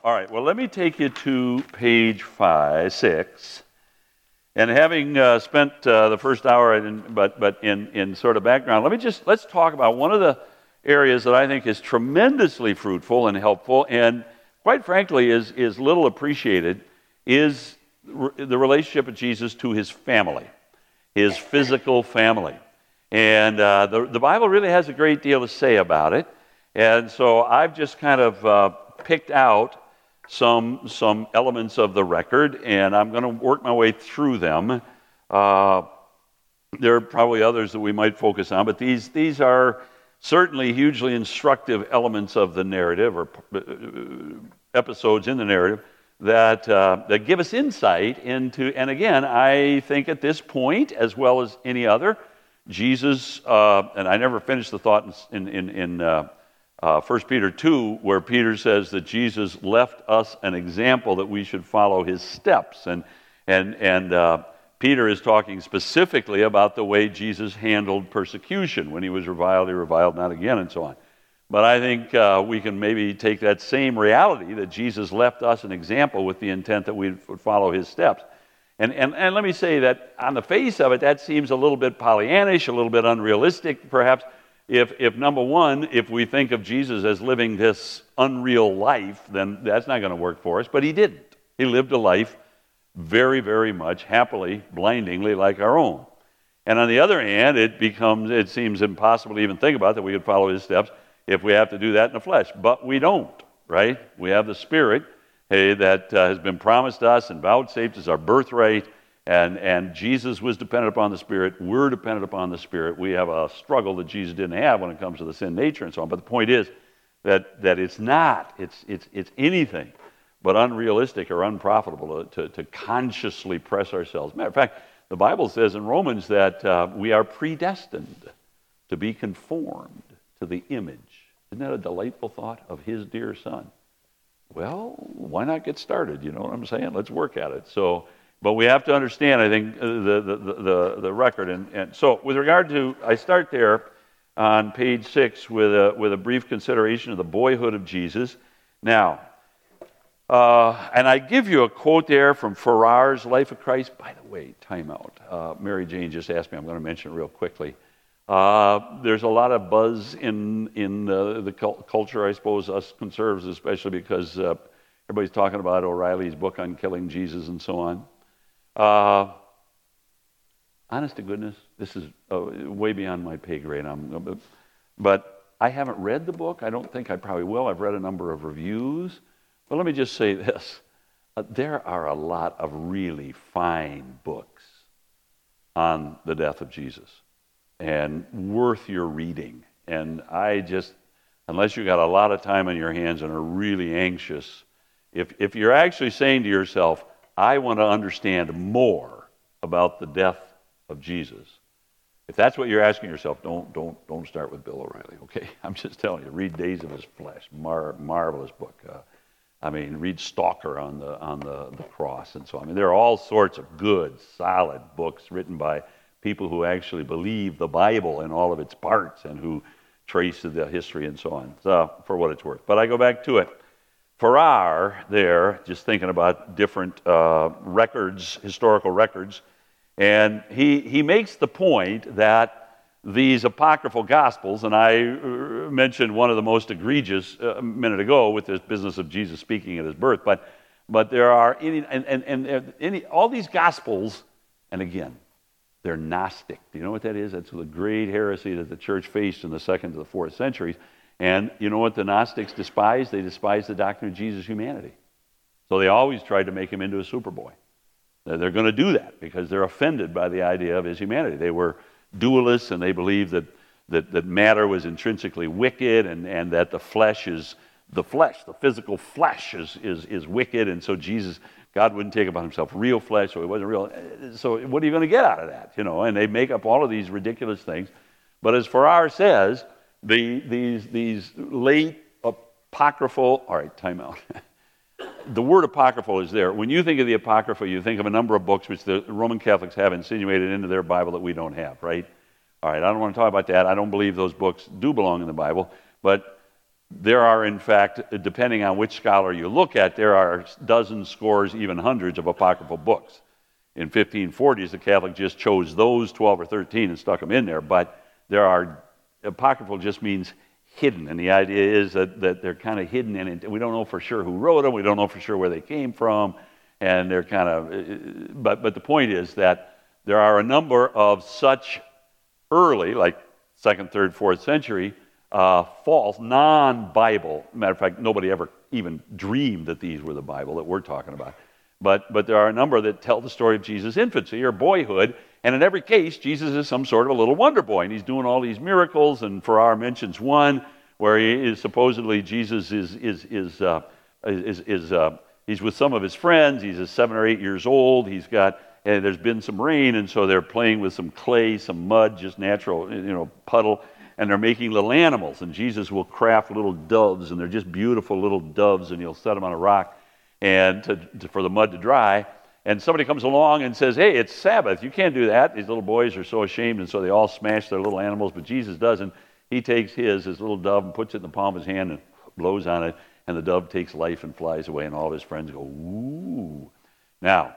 All right, well, let me take you to page 6. And having spent the first hour, but in sort of background, let's talk about one of the areas that I think is tremendously fruitful and helpful, and quite frankly is little appreciated, is the relationship of Jesus to his family, his physical family. And the Bible really has a great deal to say about it. And so I've just kind of picked out some elements of the record, and I'm going to work my way through them. There are probably others that we might focus on, but these are certainly hugely instructive elements of the narrative, or episodes in the narrative, that give us insight into, and again, I think at this point, as well as any other, Jesus, and I never finished the thought in 1 Peter 2, where Peter says that Jesus left us an example that we should follow his steps. And Peter is talking specifically about the way Jesus handled persecution. When he was reviled, he reviled not again, and so on. But I think we can maybe take that same reality that Jesus left us an example with the intent that we would follow his steps. And let me say that on the face of it, that seems a little bit Pollyannish, a little bit unrealistic, perhaps. If number one, if we think of Jesus as living this unreal life, then that's not going to work for us. But he didn't. He lived a life very, very much happily, blindingly like our own. And on the other hand, it seems impossible to even think about that we could follow his steps if we have to do that in the flesh. But we don't, right? We have the Spirit that has been promised us and vouchsafed as our birthright. And Jesus was dependent upon the Spirit. We're dependent upon the Spirit. We have a struggle that Jesus didn't have when it comes to the sin nature and so on. But the point is that it's not. It's anything but unrealistic or unprofitable to consciously press ourselves. Matter of fact, the Bible says in Romans that we are predestined to be conformed to the image. Isn't that a delightful thought of his dear Son? Well, why not get started? You know what I'm saying? Let's work at it. But we have to understand, I think, the record. And so with regard to, I start there on page 6 with a brief consideration of the boyhood of Jesus. Now, and I give you a quote there from Farrar's Life of Christ. By the way, time out. Mary Jane just asked me. I'm going to mention it real quickly. There's a lot of buzz in the culture, I suppose, us conservatives especially, because everybody's talking about O'Reilly's book on killing Jesus and so on. Honest to goodness, this is way beyond my pay grade. But I haven't read the book. I don't think I probably will. I've read a number of reviews. But let me just say this. There are a lot of really fine books on the death of Jesus and worth your reading. And unless you got a lot of time on your hands and are really anxious, if you're actually saying to yourself, I want to understand more about the death of Jesus. If that's what you're asking yourself, don't start with Bill O'Reilly, okay? I'm just telling you, read Days of His Flesh, marvelous book. Read Stalker on the cross and so on. There are all sorts of good, solid books written by people who actually believe the Bible in all of its parts and who trace the history and so on, for what it's worth. But I go back to it. Farrar there, just thinking about different records, historical records, and he makes the point that these apocryphal gospels, and I mentioned one of the most egregious a minute ago with this business of Jesus speaking at his birth, but there are all these gospels, and again, they're Gnostic. Do you know what that is? That's the great heresy that the church faced in the 2nd to the 4th centuries. And you know what the Gnostics despise? They despise the doctrine of Jesus' humanity. So they always tried to make him into a superboy. They're going to do that because they're offended by the idea of his humanity. They were dualists, and they believed that matter was intrinsically wicked, and that the physical flesh is wicked, and so God wouldn't take upon himself real flesh, so he wasn't real. So what are you going to get out of that? And they make up all of these ridiculous things. But as Farrar says, these late apocryphal, all right, time out. The word apocryphal is there. When you think of the Apocrypha, you think of a number of books which the Roman Catholics have insinuated into their Bible that we don't have, right? All right, I don't want to talk about that. I don't believe those books do belong in the Bible. But There are, in fact, depending on which scholar you look at, there are dozens, scores, even hundreds of apocryphal books. In 1540s, the Catholic just chose those 12 or 13 and stuck them in there, but there are, apocryphal just means hidden, and the idea is that they're kind of hidden, and we don't know for sure who wrote them, we don't know for sure where they came from, and they're kind of, but the point is that there are a number of such early, like 2nd, 3rd, 4th century, false, non-Bible. Matter of fact, nobody ever even dreamed that these were the Bible that we're talking about. But there are a number that tell the story of Jesus' infancy or boyhood, and in every case, Jesus is some sort of a little wonder boy, and he's doing all these miracles. And Farrar mentions one where he is supposedly Jesus he's with some of his friends. He's 7 or 8 years old. And there's been some rain, and so they're playing with some clay, some mud, just natural, puddle. And they're making little animals, and Jesus will craft little doves, and they're just beautiful little doves, and he'll set them on a rock and for the mud to dry. And somebody comes along and says, hey, it's Sabbath, you can't do that. These little boys are so ashamed, and so they all smash their little animals, but Jesus doesn't. He takes his little dove and puts it in the palm of his hand and blows on it, and the dove takes life and flies away, and all of his friends go, ooh. Now,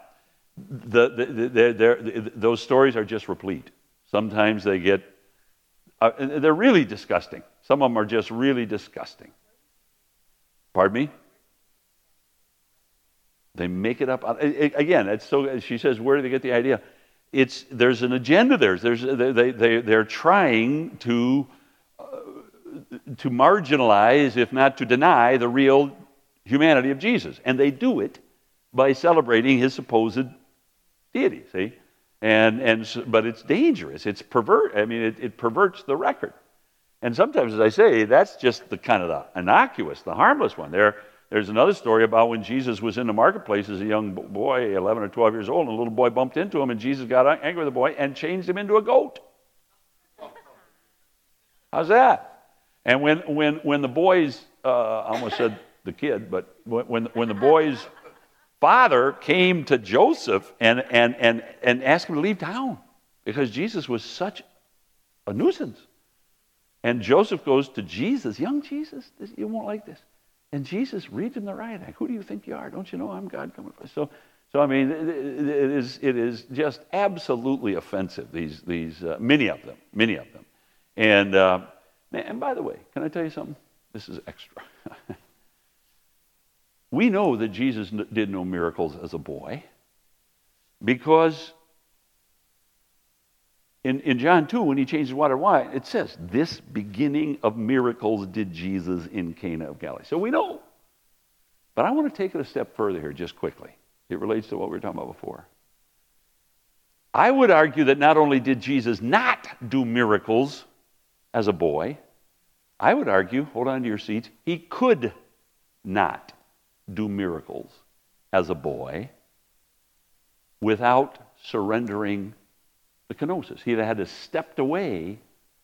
those stories are just replete. Sometimes they get they're really disgusting. Some of them are just really disgusting. Pardon me? They make it up. Again, it's so. She says, where do they get the idea? There's an agenda there. They're trying to marginalize, if not to deny, the real humanity of Jesus, and they do it by celebrating his supposed deity. See. But it's dangerous. It's it perverts the record. And sometimes, as I say, that's just the kind of the innocuous, the harmless one. There's another story about when Jesus was in the marketplace as a young boy, 11 or 12 years old, and a little boy bumped into him, and Jesus got angry with the boy and changed him into a goat. How's that? And when the boys, I almost said the kid, but when the boys' father came to Joseph and asked him to leave town because Jesus was such a nuisance. And Joseph goes to Jesus, young Jesus, you won't like this. And Jesus reads him the riot act. Who do you think you are? Don't you know I'm God coming? So I mean, it is just absolutely offensive. These many of them. And by the way, can I tell you something? This is extra. We know that Jesus did no miracles as a boy because in John 2, when he changes water to wine, it says, this beginning of miracles did Jesus in Cana of Galilee. So we know. But I want to take it a step further here just quickly. It relates to what we were talking about before. I would argue that not only did Jesus not do miracles as a boy, I would argue, hold on to your seats, he could not do miracles as a boy without surrendering the kenosis. He had to step away.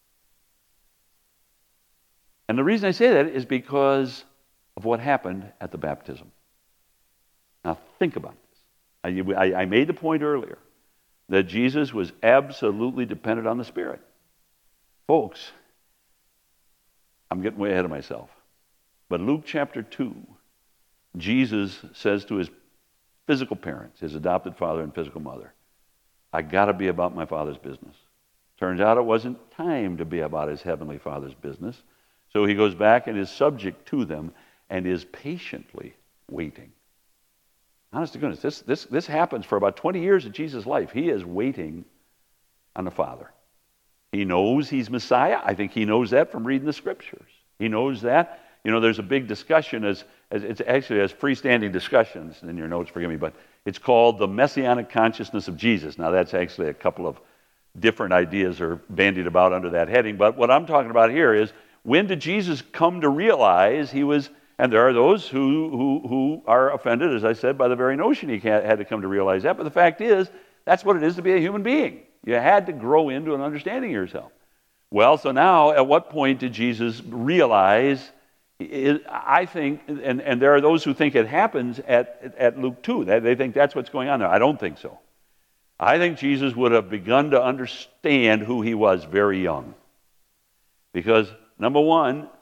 And the reason I say that is because of what happened at the baptism. Now think about this. I made the point earlier that Jesus was absolutely dependent on the Spirit. Folks, I'm getting way ahead of myself. But Luke chapter 2, Jesus says to his physical parents, his adopted father and physical mother, I got to be about my Father's business. Turns out it wasn't time to be about his heavenly Father's business. So he goes back and is subject to them and is patiently waiting. Honest to goodness, this happens for about 20 years of Jesus' life. He is waiting on the Father. He knows he's Messiah. I think he knows that from reading the Scriptures. He knows that. You know, there's a big discussion, as it's actually as freestanding discussions in your notes, forgive me, but it's called the Messianic consciousness of Jesus. Now, that's actually a couple of different ideas are bandied about under that heading, but what I'm talking about here is, when did Jesus come to realize he was, and there are those who are offended, as I said, by the very notion he had to come to realize that, but the fact is, that's what it is to be a human being. You had to grow into an understanding of yourself. Well, so now, at what point did Jesus realize? I think, and there are those who think it happens at Luke 2. They think that's what's going on there. I don't think so. I think Jesus would have begun to understand who he was very young. Because, number one,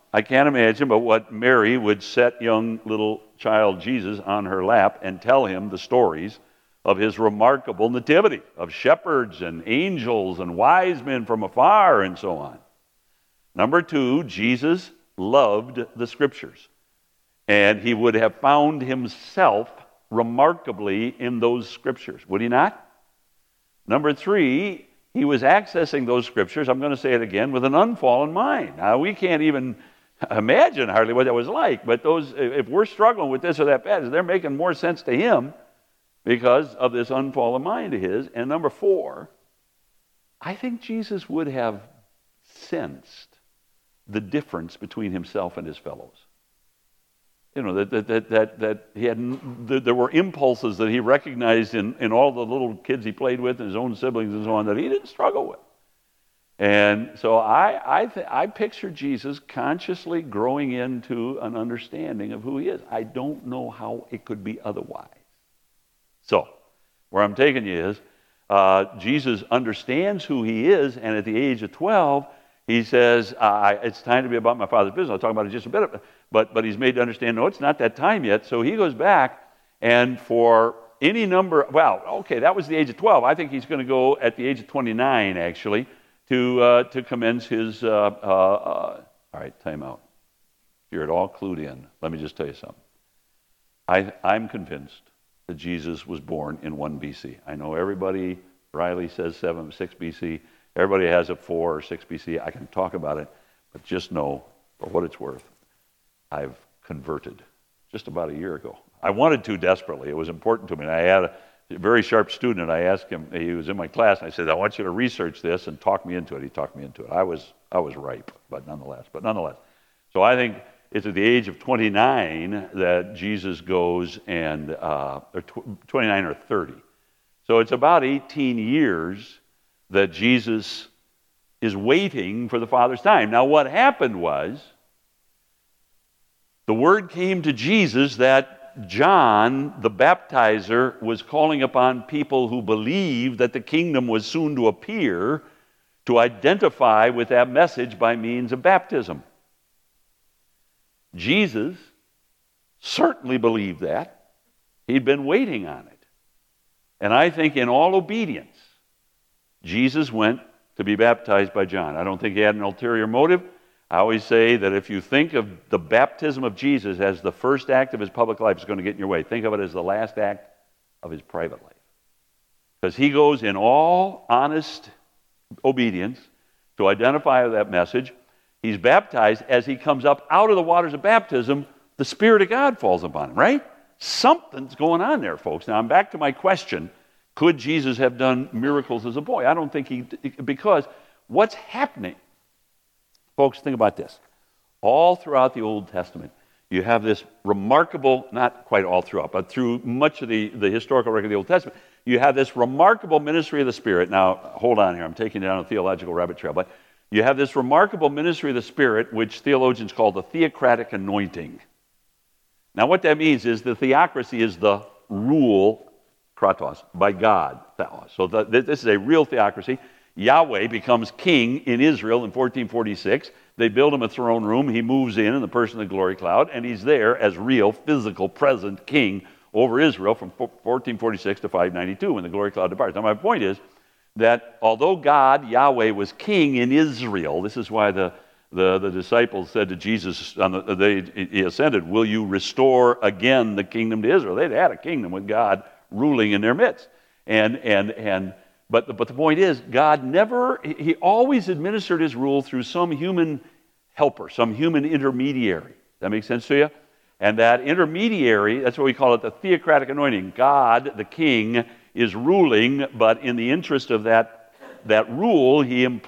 I can't imagine but what Mary would set young little child Jesus on her lap and tell him the stories of his remarkable nativity, of shepherds and angels and wise men from afar and so on. Number two, Jesus loved the Scriptures, and he would have found himself remarkably in those Scriptures, would he not? Number three, he was accessing those Scriptures, I'm going to say it again, with an unfallen mind. Now, we can't even imagine hardly what that was like, but those, if we're struggling with this or that passage, they're making more sense to him because of this unfallen mind of his. And number four, I think Jesus would have sensed the difference between himself and his fellows. You know, that he had, there were impulses that he recognized in all the little kids he played with and his own siblings and so on that he didn't struggle with. And so I picture Jesus consciously growing into an understanding of who he is. I don't know how it could be otherwise. So, where I'm taking you is, Jesus understands who he is, and at the age of 12, he says, it's time to be about my Father's business. I'll talk about it just a bit, but he's made to understand, no, it's not that time yet. So he goes back, and for any number, well, okay, that was the age of 12. I think he's going to go at the age of 29, actually, to commence his, all right, time out. You're at all clued in. Let me just tell you something. I'm convinced that Jesus was born in 1 BC. I know everybody, Riley says 6 BC. Everybody has it 4 or 6 BC. I can talk about it, but just know, for what it's worth, I've converted just about a year ago. I wanted to desperately. It was important to me. And I had a very sharp student. I asked him, he was in my class, and I said, I want you to research this and talk me into it. He talked me into it. I was ripe, but nonetheless. So I think it's at the age of 29 that Jesus goes and, or 29 or 30. So it's about 18 years that Jesus is waiting for the Father's time. Now what happened was, the word came to Jesus that John, the baptizer, was calling upon people who believed that the kingdom was soon to appear to identify with that message by means of baptism. Jesus certainly believed that. He'd been waiting on it. And I think in all obedience, Jesus went to be baptized by John. I don't think he had an ulterior motive. I always say that if you think of the baptism of Jesus as the first act of his public life, it's going to get in your way. Think of it as the last act of his private life. Because he goes in all honest obedience to identify with that message. He's baptized. As he comes up out of the waters of baptism, the Spirit of God falls upon him, right? Something's going on there, folks. Now, I'm back to my question. Could Jesus have done miracles as a boy? I don't think because what's happening, folks, think about this. All throughout the Old Testament, you have this remarkable, not quite all throughout, but through much of the historical record of the Old Testament, you have this remarkable ministry of the Spirit. Now, hold on here. I'm taking it down a theological rabbit trail, but you have this remarkable ministry of the Spirit, which theologians call the theocratic anointing. Now, what that means is the theocracy is the rule, kratos, by God, theos. So this is a real theocracy. Yahweh becomes king in Israel in 1446. They build him a throne room. He moves in the person of the glory cloud, and he's there as real, physical, present king over Israel from 1446 to 592 when the glory cloud departs. Now, my point is that although God, Yahweh, was king in Israel, this is why the disciples said to Jesus on the day he ascended, will you restore again the kingdom to Israel? They'd had a kingdom with God ruling in their midst. But the point is, God he always administered his rule through some human helper, some human intermediary. Does that make sense to you? And that intermediary, that's what we call it, the theocratic anointing. God, the king, is ruling, but in the interest of that rule,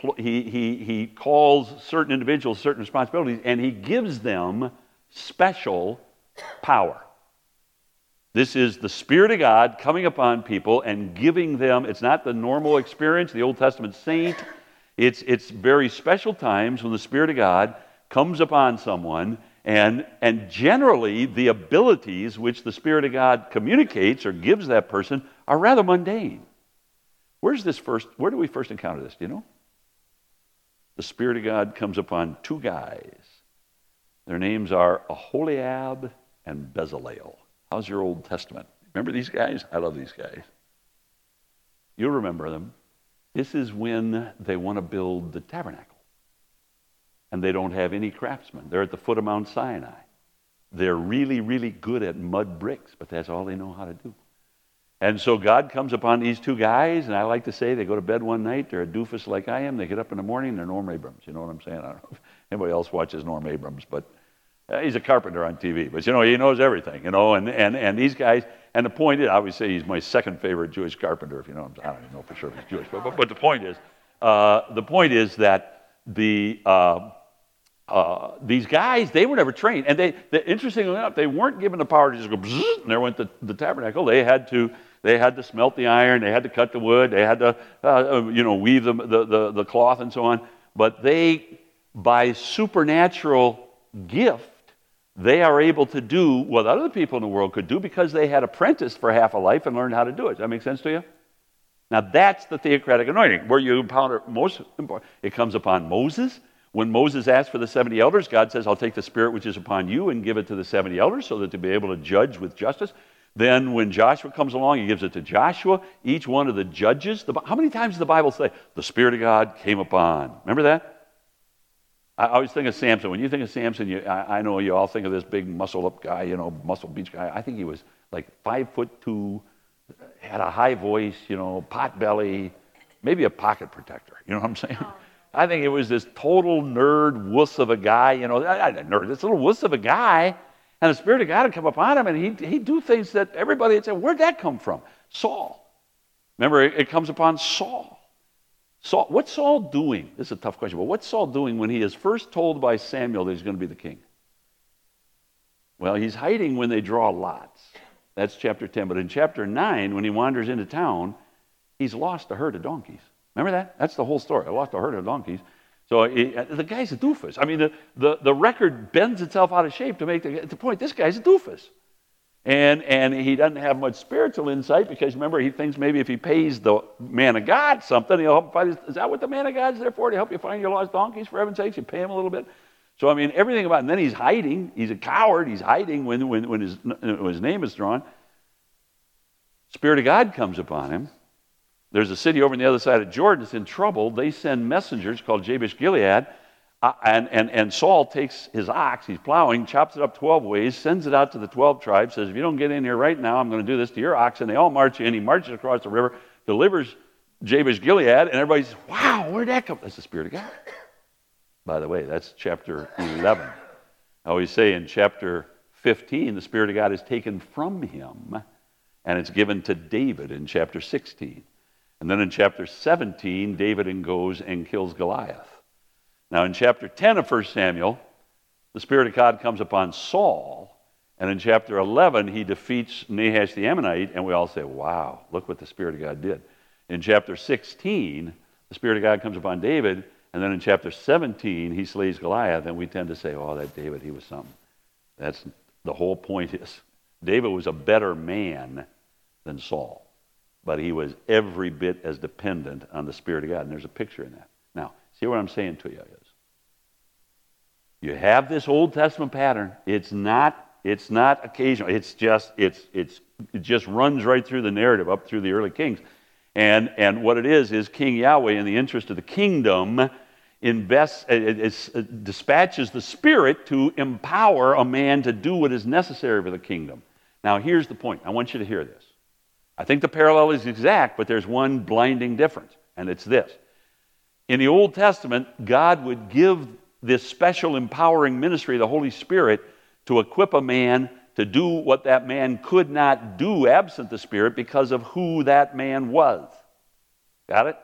he calls certain individuals certain responsibilities, and he gives them special power. This is the Spirit of God coming upon people and giving them, it's not the normal experience, the Old Testament saint. It's very special times when the Spirit of God comes upon someone, and generally the abilities which the Spirit of God communicates or gives that person are rather mundane. Where do we first encounter this? Do you know? The Spirit of God comes upon two guys Their names are Aholiab and Bezalel. How's your Old Testament? Remember these guys? I love these guys. You'll remember them. This is when they want to build the tabernacle. And they don't have any craftsmen. They're at the foot of Mount Sinai. They're really, really good at mud bricks, but that's all they know how to do. And so God comes upon these two guys, and I like to say they go to bed one night, they're a doofus like I am, they get up in the morning, they're Norm Abrams. You know what I'm saying? I don't know if anybody else watches Norm Abrams, but he's a carpenter on TV. But, he knows everything, and these guys, and the point is, I would say he's my second favorite Jewish carpenter, if you know what I'm saying. I don't even know for sure if he's Jewish, but the point is that these guys, they were never trained. And interestingly enough, they weren't given the power to just go bzzz, and there went the tabernacle. They had to smelt the iron, they had to cut the wood, they had to weave the cloth and so on. But they, by supernatural gift, they are able to do what other people in the world could do because they had apprenticed for half a life and learned how to do it. Does that make sense to you? Now that's the theocratic anointing, where you encounter most important. It comes upon Moses. When Moses asked for the 70 elders, God says, I'll take the Spirit which is upon you and give it to the 70 elders so that to be able to judge with justice. Then when Joshua comes along, he gives it to Joshua. Each one of the judges, how many times does the Bible say, the Spirit of God came upon? Remember that? I always think of Samson. When you think of Samson, I know you all think of this big muscle-up guy, muscle beach guy. I think he was like 5'2", had a high voice, pot belly, maybe a pocket protector. You know what I'm saying? I think it was this total nerd wuss of a guy, nerd, this little wuss of a guy, and the Spirit of God would come upon him, and he'd do things that everybody would say, where'd that come from? Saul. Remember, it comes upon Saul. Saul, what's Saul doing? This is a tough question, but what's Saul doing when he is first told by Samuel that he's going to be the king? Well, he's hiding when they draw lots. That's chapter 10. But in chapter 9, when he wanders into town, he's lost a herd of donkeys. Remember that? That's the whole story. I lost a herd of donkeys. So the guy's a doofus. I mean, the record bends itself out of shape to make the point, this guy's a doofus. And he doesn't have much spiritual insight because, remember, he thinks maybe if he pays the man of God something, he'll help find is that what the man of God's there for? To help you find your lost donkeys, for heaven's sakes? You pay him a little bit? So, I mean, everything about it. And then he's hiding. He's a coward. He's hiding when his name is drawn. Spirit of God comes upon him. There's a city over on the other side of Jordan that's in trouble. They send messengers called Jabesh Gilead. And Saul takes his ox, he's plowing, chops it up 12 ways, sends it out to the 12 tribes, says, if you don't get in here right now, I'm going to do this to your ox. And they all march in. He marches across the river, delivers Jabesh Gilead, and everybody says, wow, where'd that come from? That's the Spirit of God. By the way, that's chapter 11. I always say in chapter 15, the Spirit of God is taken from him, and it's given to David in chapter 16. And then in chapter 17, David goes and kills Goliath. Now, in chapter 10 of 1 Samuel, the Spirit of God comes upon Saul, and in chapter 11, he defeats Nahash the Ammonite, and we all say, wow, look what the Spirit of God did. In chapter 16, the Spirit of God comes upon David, and then in chapter 17, he slays Goliath, and we tend to say, oh, that David, he was something. That's the whole point is, David was a better man than Saul, but he was every bit as dependent on the Spirit of God, and there's a picture in that. Now, see what I'm saying to you is, you have this Old Testament pattern. It's not occasional. It just runs right through the narrative up through the early kings. And what it is King Yahweh, in the interest of the kingdom, dispatches the Spirit to empower a man to do what is necessary for the kingdom. Now, here's the point. I want you to hear this. I think the parallel is exact, but there's one blinding difference, and it's this. In the Old Testament, God would give this special empowering ministry of the Holy Spirit to equip a man to do what that man could not do absent the Spirit because of who that man was. Got it?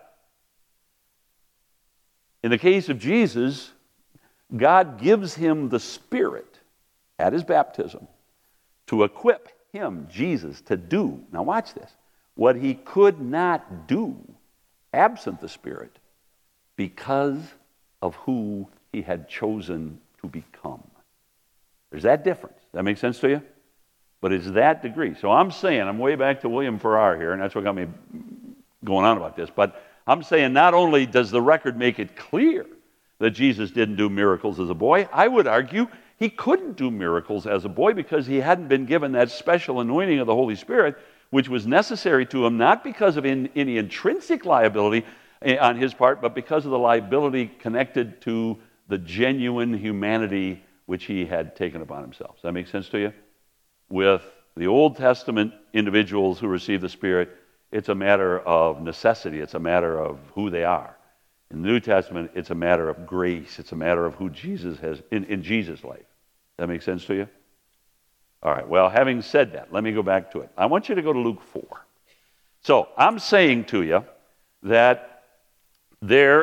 In the case of Jesus, God gives him the Spirit at his baptism to equip him, Jesus, to do, now watch this, what he could not do absent the Spirit because of who he had chosen to become. There's that difference. That makes sense to you? But it's that degree. So I'm saying, I'm way back to William Farrar here, and that's what got me going on about this, but I'm saying not only does the record make it clear that Jesus didn't do miracles as a boy, I would argue He couldn't do miracles as a boy because he hadn't been given that special anointing of the Holy Spirit, which was necessary to him, not because of any intrinsic liability on his part, but because of the liability connected to the genuine humanity which he had taken upon himself. Does that make sense to you? With the Old Testament individuals who receive the Spirit, it's a matter of necessity. It's a matter of who they are. In the New Testament, it's a matter of grace. It's a matter of who Jesus has in Jesus' life. Does that make sense to you? All right, well, having said that, let me go back to it. I want you to go to Luke 4. So I'm saying to you that there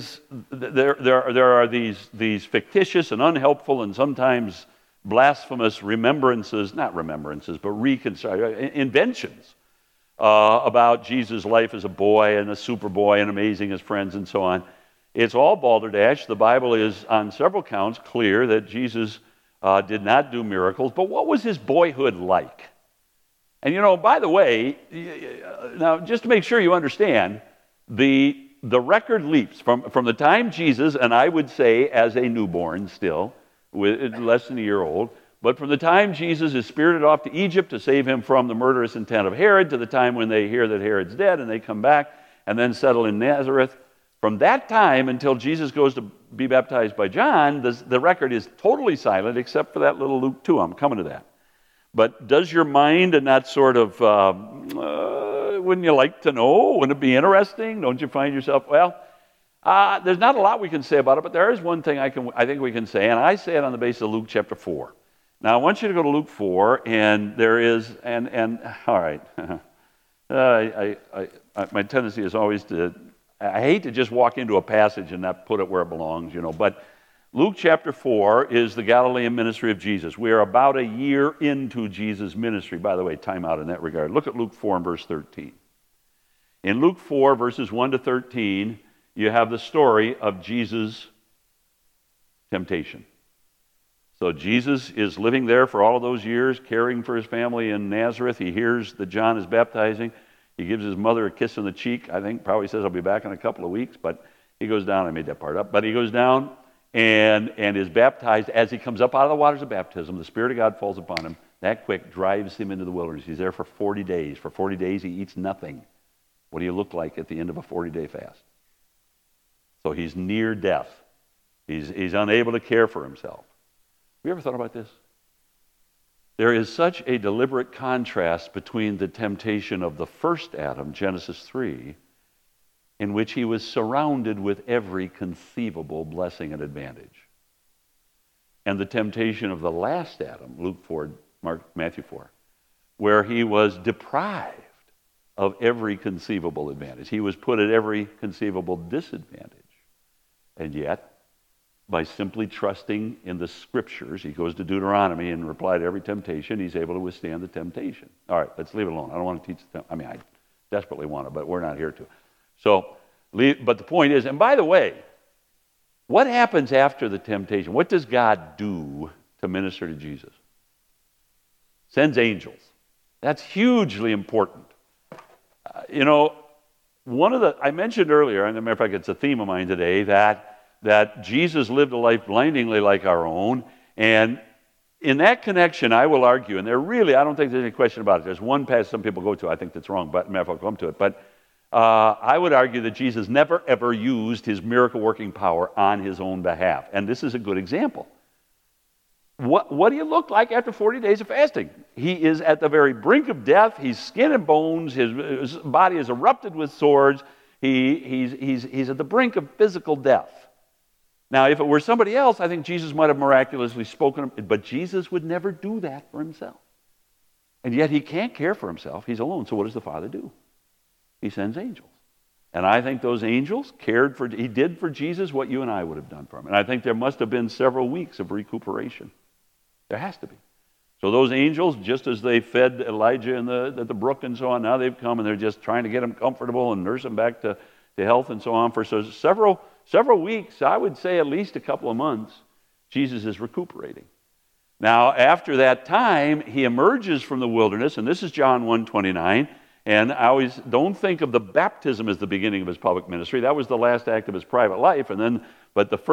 are these fictitious and unhelpful and sometimes blasphemous inventions about Jesus' life as a boy and a superboy and amazing as friends and so on. It's all balderdash. The Bible is on several counts clear that Jesus did not do miracles, but what was his boyhood like? And by the way, now just to make sure you understand, the record leaps from the time Jesus, and I would say as a newborn still, with less than a year old, but from the time Jesus is spirited off to Egypt to save him from the murderous intent of Herod to the time when they hear that Herod's dead and they come back and then settle in Nazareth, from that time until Jesus goes to be baptized by John, the record is totally silent except for that little Luke 2. I'm coming to that. But does your mind and that sort of, wouldn't you like to know? Wouldn't it be interesting? Don't you find yourself, there's not a lot we can say about it, but there is one thing I think we can say, and I say it on the basis of Luke chapter 4. Now, I want you to go to Luke 4, and there is, all right, my tendency is always I hate to just walk into a passage and not put it where it belongs, but Luke chapter 4 is the Galilean ministry of Jesus. We are about a year into Jesus' ministry. By the way, time out in that regard. Look at Luke 4 and verse 13. In Luke 4, verses 1 to 13, you have the story of Jesus' temptation. So Jesus is living there for all of those years, caring for his family in Nazareth. He hears that John is baptizing. He gives his mother a kiss on the cheek. I think probably says, I'll be back in a couple of weeks. But he goes down. I made that part up. But he goes down and is baptized. As he comes up out of the waters of baptism, the Spirit of God falls upon him. That quick drives him into the wilderness. He's there for 40 days. For 40 days, he eats nothing. What do you look like at the end of a 40-day fast? So he's near death. He's unable to care for himself. Have you ever thought about this? There is such a deliberate contrast between the temptation of the first Adam, Genesis 3, in which he was surrounded with every conceivable blessing and advantage, and the temptation of the last Adam, Luke 4, Matthew 4, where he was deprived of every conceivable advantage. He was put at every conceivable disadvantage. And yet, by simply trusting in the Scriptures, he goes to Deuteronomy and reply to every temptation, he's able to withstand the temptation. All right, let's leave it alone. I don't want to teach them. I desperately want to, but we're not here to. So, but the point is, and by the way, what happens after the temptation? What does God do to minister to Jesus? Sends angels. That's hugely important. I mentioned earlier, and as a matter of fact, it's a theme of mine today, that Jesus lived a life blindingly like our own. And in that connection, I will argue, and I don't think there's any question about it. There's one passage some people go to, I think that's wrong, but I'll come to it. But I would argue that Jesus never, ever used his miracle-working power on his own behalf. And this is a good example. What do you look like after 40 days of fasting? He is at the very brink of death. He's skin and bones. His body is erupted with swords. He's at the brink of physical death. Now, if it were somebody else, I think Jesus might have miraculously spoken, but Jesus would never do that for himself. And yet he can't care for himself. He's alone. So what does the Father do? He sends angels. And I think those angels he did for Jesus what you and I would have done for him. And I think there must have been several weeks of recuperation. There has to be. So those angels, just as they fed Elijah at the brook and so on, now they've come and they're just trying to get him comfortable and nurse him back to health and so on. For several weeks, I would say at least a couple of months, Jesus is recuperating. Now, after that time, he emerges from the wilderness, and this is John 1:29, and I always don't think of the baptism as the beginning of his public ministry. That was the last act of his private life, but the first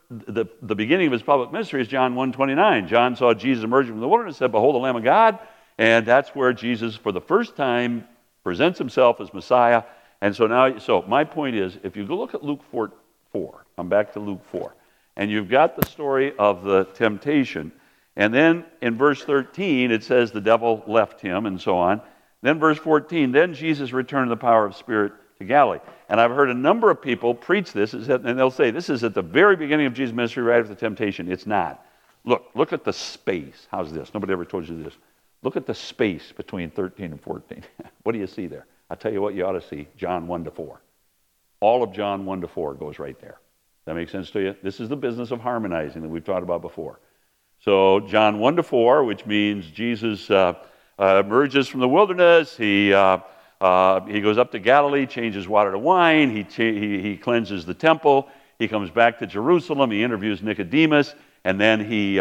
the beginning of his public ministry is John 1:29. John saw Jesus emerging from the wilderness and said, "Behold the Lamb of God." And that's where Jesus, for the first time, presents himself as Messiah. And so my point is, if you go look at Luke 4, come back to Luke 4, and you've got the story of the temptation, and then in verse 13, it says the devil left him and so on. Then verse 14, then Jesus returned in the power of Spirit to Galilee. And I've heard a number of people preach this, and they'll say, this is at the very beginning of Jesus' ministry, right after the temptation. It's not. Look at the space. How's this? Nobody ever told you this. Look at the space between 13 and 14. What do you see there? I'll tell you what you ought to see, John 1-4. All of John 1-4 goes right there. That makes sense to you? This is the business of harmonizing that we've talked about before. So John 1-4, which means Jesus emerges from the wilderness. He goes up to Galilee, changes water to wine. He cleanses the temple. He comes back to Jerusalem. He interviews Nicodemus, and then he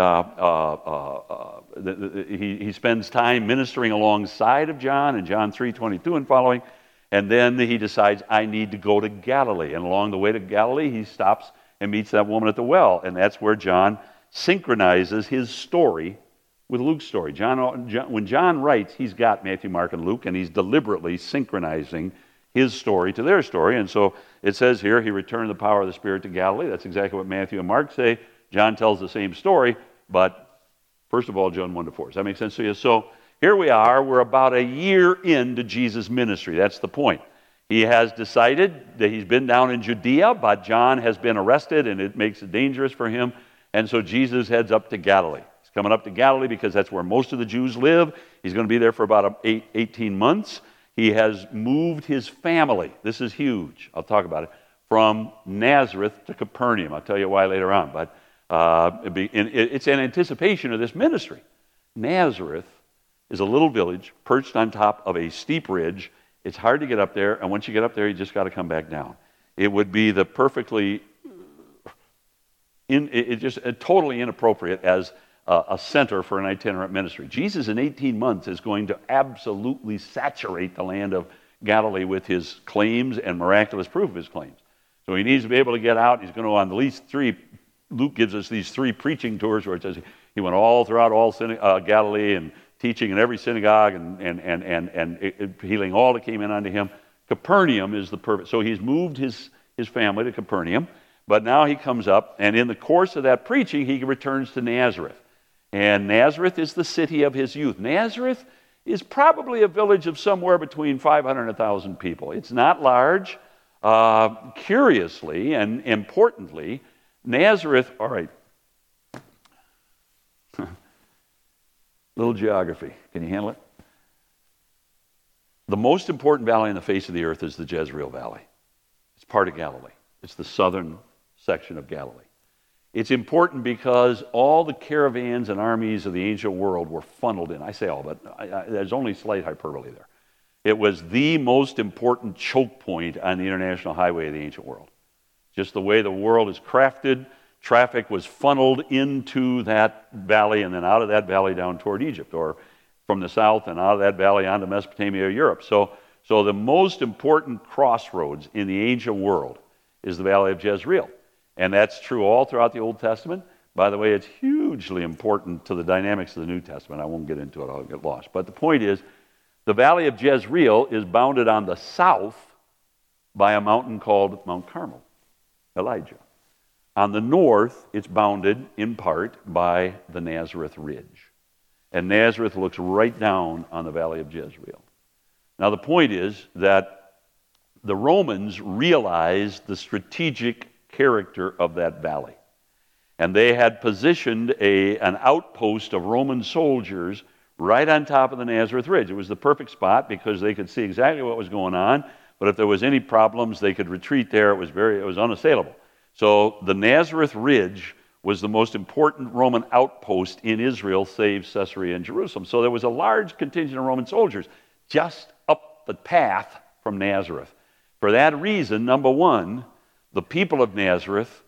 spends time ministering alongside of John in John 3:22 and following. And then he decides, I need to go to Galilee. And along the way to Galilee, he stops and meets that woman at the well. And that's where John synchronizes his story with Luke's story. When John writes, he's got Matthew, Mark, and Luke, and he's deliberately synchronizing his story to their story. And so it says here, he returned the power of the Spirit to Galilee. That's exactly what Matthew and Mark say. John tells the same story, but first of all, John 1-4. Does that make sense to you? So here we are. We're about a year into Jesus' ministry. That's the point. He has decided that he's been down in Judea, but John has been arrested, and it makes it dangerous for him. And so Jesus heads up to Galilee. He's coming up to Galilee because that's where most of the Jews live. He's going to be there for about 18 months. He has moved his family. This is huge. I'll talk about it. From Nazareth to Capernaum. I'll tell you why later on. But it's in anticipation of this ministry. Nazareth is a little village perched on top of a steep ridge. It's hard to get up there, and once you get up there, you just got to come back down. It would be the totally inappropriate as a center for an itinerant ministry. Jesus in 18 months is going to absolutely saturate the land of Galilee with his claims and miraculous proof of his claims. So he needs to be able to get out. He's going to on at least 3. Luke gives us these 3 preaching tours where it says he went all throughout Galilee and teaching in every synagogue and healing all that came in unto him. Capernaum is the perfect. So he's moved his family to Capernaum, but now he comes up, and in the course of that preaching, he returns to Nazareth. And Nazareth is the city of his youth. Nazareth is probably a village of somewhere between 500 and 1,000 people. It's not large. Curiously and importantly, Nazareth, all right, little geography. Can you handle it? The most important valley on the face of the earth is the Jezreel Valley. It's part of Galilee. It's the southern section of Galilee. It's important because all the caravans and armies of the ancient world were funneled in. I say all, but there's only slight hyperbole there. It was the most important choke point on the international highway of the ancient world. Just the way the world is crafted, traffic was funneled into that valley and then out of that valley down toward Egypt, or from the south and out of that valley onto Mesopotamia or Europe. So the most important crossroads in the ancient world is the Valley of Jezreel. And that's true all throughout the Old Testament. By the way, it's hugely important to the dynamics of the New Testament. I won't get into it. I'll get lost. But the point is, the Valley of Jezreel is bounded on the south by a mountain called Mount Carmel, Elijah. On the north, it's bounded in part by the Nazareth Ridge. And Nazareth looks right down on the Valley of Jezreel. Now, the point is that the Romans realized the strategic character of that valley. And they had positioned an outpost of Roman soldiers right on top of the Nazareth Ridge. It was the perfect spot because they could see exactly what was going on, but if there was any problems, they could retreat there. It was unassailable. So the Nazareth Ridge was the most important Roman outpost in Israel, save Caesarea and Jerusalem. So there was a large contingent of Roman soldiers just up the path from Nazareth. For that reason, number one, the people of Nazareth,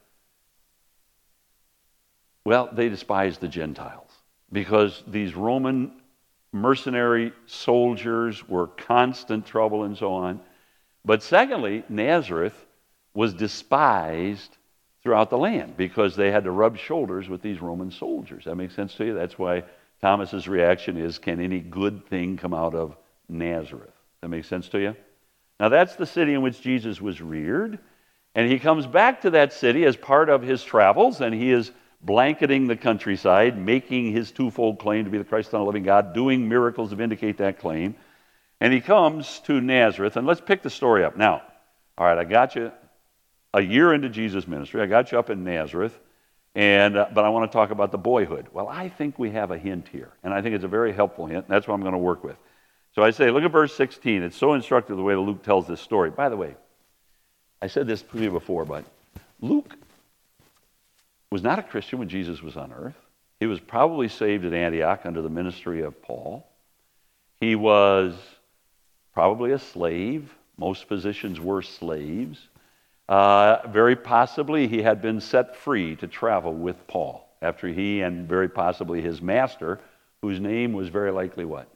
well, they despised the Gentiles because these Roman mercenary soldiers were constant trouble and so on. But secondly, Nazareth was despised throughout the land because they had to rub shoulders with these Roman soldiers. That makes sense to you? That's why Thomas's reaction is, can any good thing come out of Nazareth? That makes sense to you? Now that's the city in which Jesus was reared, and he comes back to that city as part of his travels, and he is blanketing the countryside, making his twofold claim to be the Christ, Son of the living God, doing miracles to vindicate that claim. And he comes to Nazareth, and let's pick the story up. Now, all right, I got you a year into Jesus' ministry. I got you up in Nazareth, but I want to talk about the boyhood. Well, I think we have a hint here, and I think it's a very helpful hint, and that's what I'm going to work with. So I say, look at verse 16. It's so instructive the way that Luke tells this story. By the way, I said this to you before, but Luke was not a Christian when Jesus was on earth. He was probably saved at Antioch under the ministry of Paul. He was probably a slave. Most physicians were slaves. Very possibly he had been set free to travel with Paul after he and very possibly his master, whose name was very likely what?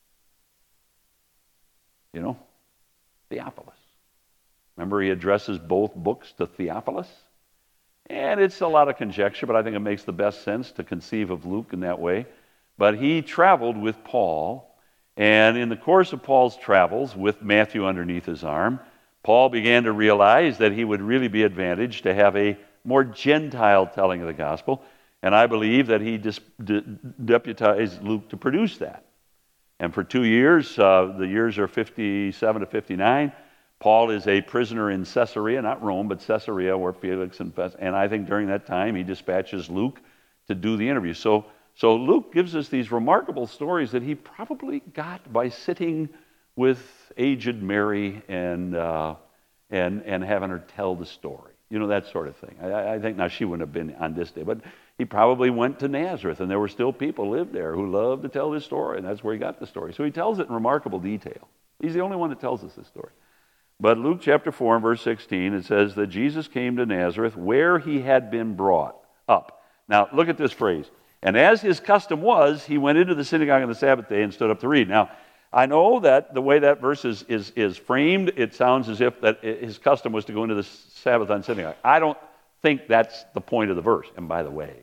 You know, Theophilus. Remember, he addresses both books to Theophilus? And it's a lot of conjecture, but I think it makes the best sense to conceive of Luke in that way. But he traveled with Paul, and in the course of Paul's travels, with Matthew underneath his arm, Paul began to realize that he would really be advantaged to have a more Gentile telling of the gospel, and I believe that he deputized Luke to produce that. And for 2 years, the years are 57 to 59, Paul is a prisoner in Caesarea, not Rome, but Caesarea, where Felix and I think during that time he dispatches Luke to do the interview. So Luke gives us these remarkable stories that he probably got by sitting with aged Mary and having her tell the story. You know, that sort of thing. I think, now she wouldn't have been on this day, but he probably went to Nazareth, and there were still people lived there who loved to tell this story, and that's where he got the story. So he tells it in remarkable detail. He's the only one that tells us this story. But Luke chapter 4 and verse 16, it says that Jesus came to Nazareth where he had been brought up. Now, look at this phrase. And as his custom was, he went into the synagogue on the Sabbath day and stood up to read. Now, I know that the way that verse is framed, it sounds as if that his custom was to go into the Sabbath on synagogue. I don't think that's the point of the verse. And by the way,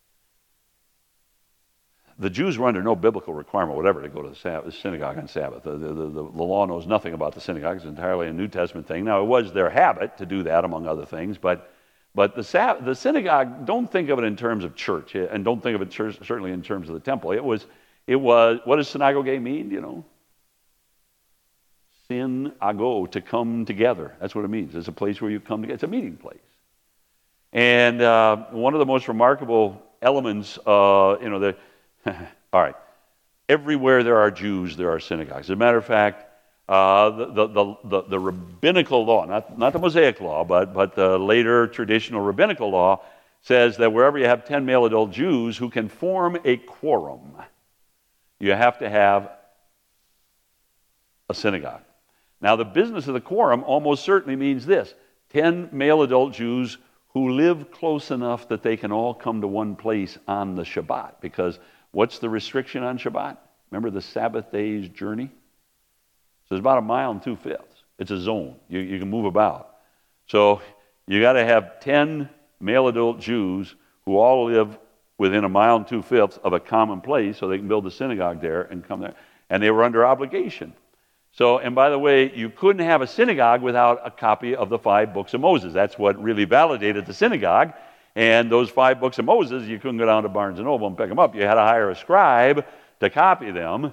the Jews were under no biblical requirement whatever to go to the synagogue on Sabbath. The law knows nothing about the synagogue. It's entirely a New Testament thing. Now, it was their habit to do that, among other things, but the synagogue, don't think of it in terms of church, and don't think of it certainly in terms of the temple. It was. What does synagogue mean? You know, synago, to come together. That's what it means. It's a place where you come together. It's a meeting place. And one of the most remarkable elements, all right. Everywhere there are Jews, there are synagogues. As a matter of fact, the rabbinical law, not the Mosaic law, but the later traditional rabbinical law, says that wherever you have 10 male adult Jews who can form a quorum, you have to have a synagogue. Now, the business of the quorum almost certainly means this: 10 male adult Jews who live close enough that they can all come to one place on the Shabbat. Because what's the restriction on Shabbat? Remember the Sabbath day's journey? So it's about 1 2/5 miles. It's a zone. You can move about. So you got to have 10 male adult Jews who all live within 1 2/5 miles of a common place so they can build a synagogue there and come there. And they were under obligation. So, and by the way, you couldn't have a synagogue without a copy of the 5 books of Moses. That's what really validated the synagogue. And those 5 books of Moses, you couldn't go down to Barnes & Noble and pick them up. You had to hire a scribe to copy them.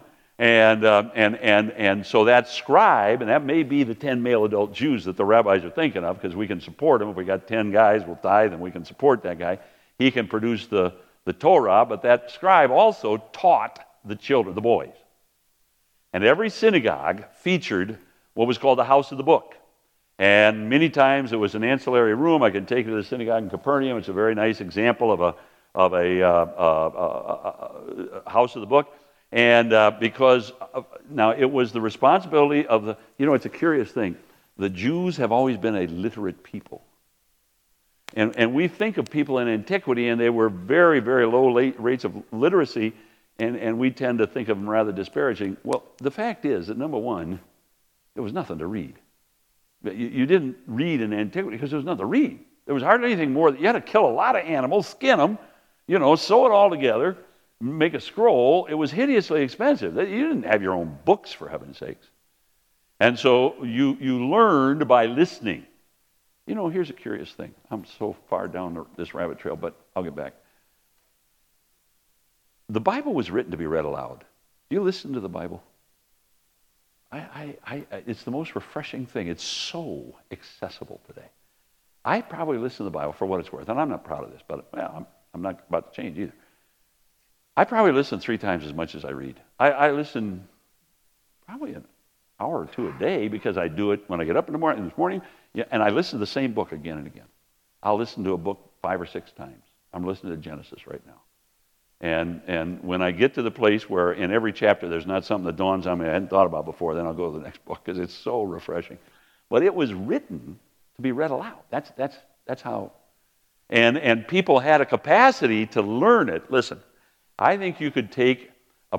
And so that scribe, and that may be the 10 male adult Jews that the rabbis are thinking of, because we can support them. If we got 10 guys, we'll tithe, and we can support that guy. He can produce the Torah, but that scribe also taught the children, the boys. And every synagogue featured what was called the house of the book. And many times it was an ancillary room. I can take you to the synagogue in Capernaum. It's a very nice example of a house of the book. And because now it was the responsibility of the, it's a curious thing. The Jews have always been a literate people. And we think of people in antiquity, and they were very, very low rates of literacy, and we tend to think of them rather disparaging. Well, the fact is that, number one, there was nothing to read. You didn't read in antiquity because there was nothing to read. There was hardly anything more. You had to kill a lot of animals, skin them, sew it all together, make a scroll. It was hideously expensive. You didn't have your own books, for heaven's sakes. And so you learned by listening. Here's a curious thing. I'm so far down this rabbit trail, but I'll get back. The Bible was written to be read aloud. Do you listen to the Bible? It's the most refreshing thing. It's so accessible today. I probably listen to the Bible for what it's worth, and I'm not proud of this, but I'm not about to change either. I probably listen 3 times as much as I read. I listen probably an hour or 2 a day because I do it when I get up in this morning, and I listen to the same book again and again. I'll listen to a book 5 or 6 times. I'm listening to Genesis right now. And when I get to the place where in every chapter there's not something that dawns on me I hadn't thought about before, then I'll go to the next book because it's so refreshing. But it was written to be read aloud. That's how. And people had a capacity to learn it. Listen, I think you could take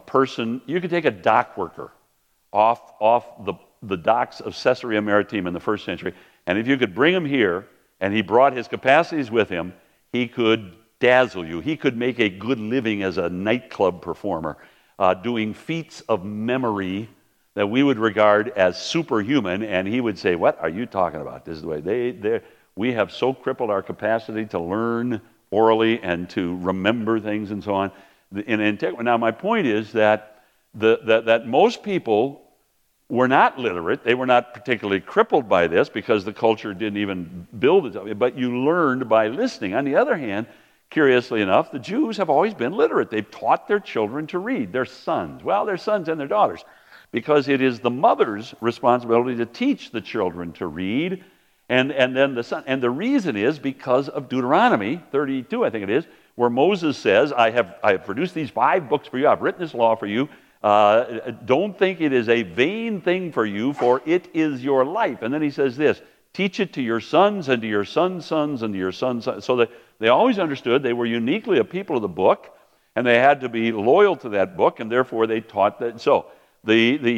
a dock worker off the docks of Caesarea Maritima in the first century, and if you could bring him here and he brought his capacities with him, he could dazzle you. He could make a good living as a nightclub performer, doing feats of memory that we would regard as superhuman, and he would say, "What are you talking about? This is the way we have so crippled our capacity to learn orally and to remember things and so on." Now, my point is that that most people were not literate. They were not particularly crippled by this because the culture didn't even build it. But you learned by listening. On the other hand, curiously enough, the Jews have always been literate. They've taught their children to read, their sons and their daughters, because it is the mother's responsibility to teach the children to read, and then the son. And the reason is because of Deuteronomy 32, I think it is, where Moses says, I have produced these 5 books for you, I've written this law for you. Don't think it is a vain thing for you, for it is your life. And then he says this, teach it to your sons and to your sons' sons and to your sons' sons. So that they always understood they were uniquely a people of the book, and they had to be loyal to that book, and therefore they taught that. So the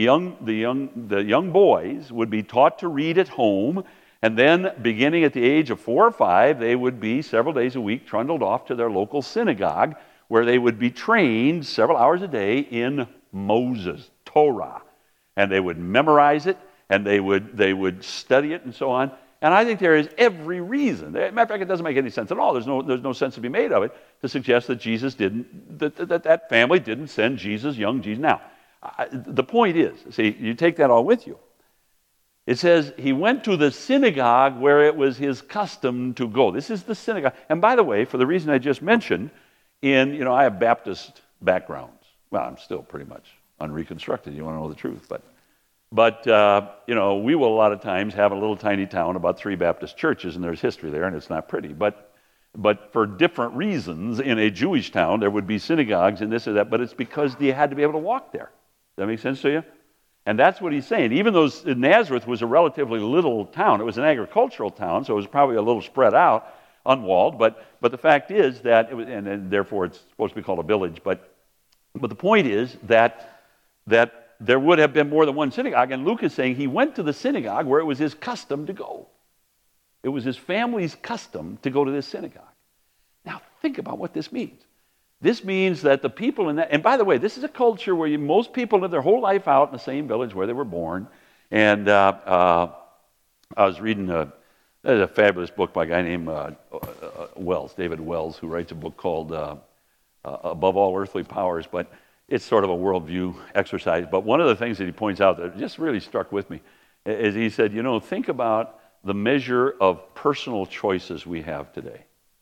young boys would be taught to read at home, and then beginning at the age of 4 or 5, they would be several days a week trundled off to their local synagogue, where they would be trained several hours a day in Moses, Torah, and they would memorize it, and they would study it, and so on. And I think there is every reason. Matter of fact, it doesn't make any sense at all. There's no sense to be made of it to suggest that Jesus didn't, that family didn't send Jesus, young Jesus. Now, the point is, see, you take that all with you. It says he went to the synagogue where it was his custom to go. This is the synagogue. And by the way, for the reason I just mentioned, I have Baptist backgrounds. Well, I'm still pretty much unreconstructed. You want to know the truth, but we will a lot of times have a little tiny town about 3 Baptist churches, and there's history there, and it's not pretty. But for different reasons, in a Jewish town, there would be synagogues and this or that, but it's because you had to be able to walk there. Does that make sense to you? And that's what he's saying. Even though Nazareth was a relatively little town, it was an agricultural town, so it was probably a little spread out, unwalled. But the fact is that it was, and therefore it's supposed to be called a village. But the point is that there would have been more than one synagogue, and Luke is saying he went to the synagogue where it was his custom to go. It was his family's custom to go to this synagogue. Now think about what this means. This means that the people in that, and by the way, this is a culture where most people live their whole life out in the same village where they were born. And I was reading there's a fabulous book by a guy named David Wells, who writes a book called Above All Earthly Powers, but it's sort of a worldview exercise. But one of the things that he points out that just really struck with me is he said, think about the measure of personal choices we have today.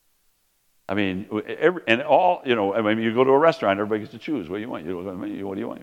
I mean, you go to a restaurant, everybody gets to choose what you want. What do you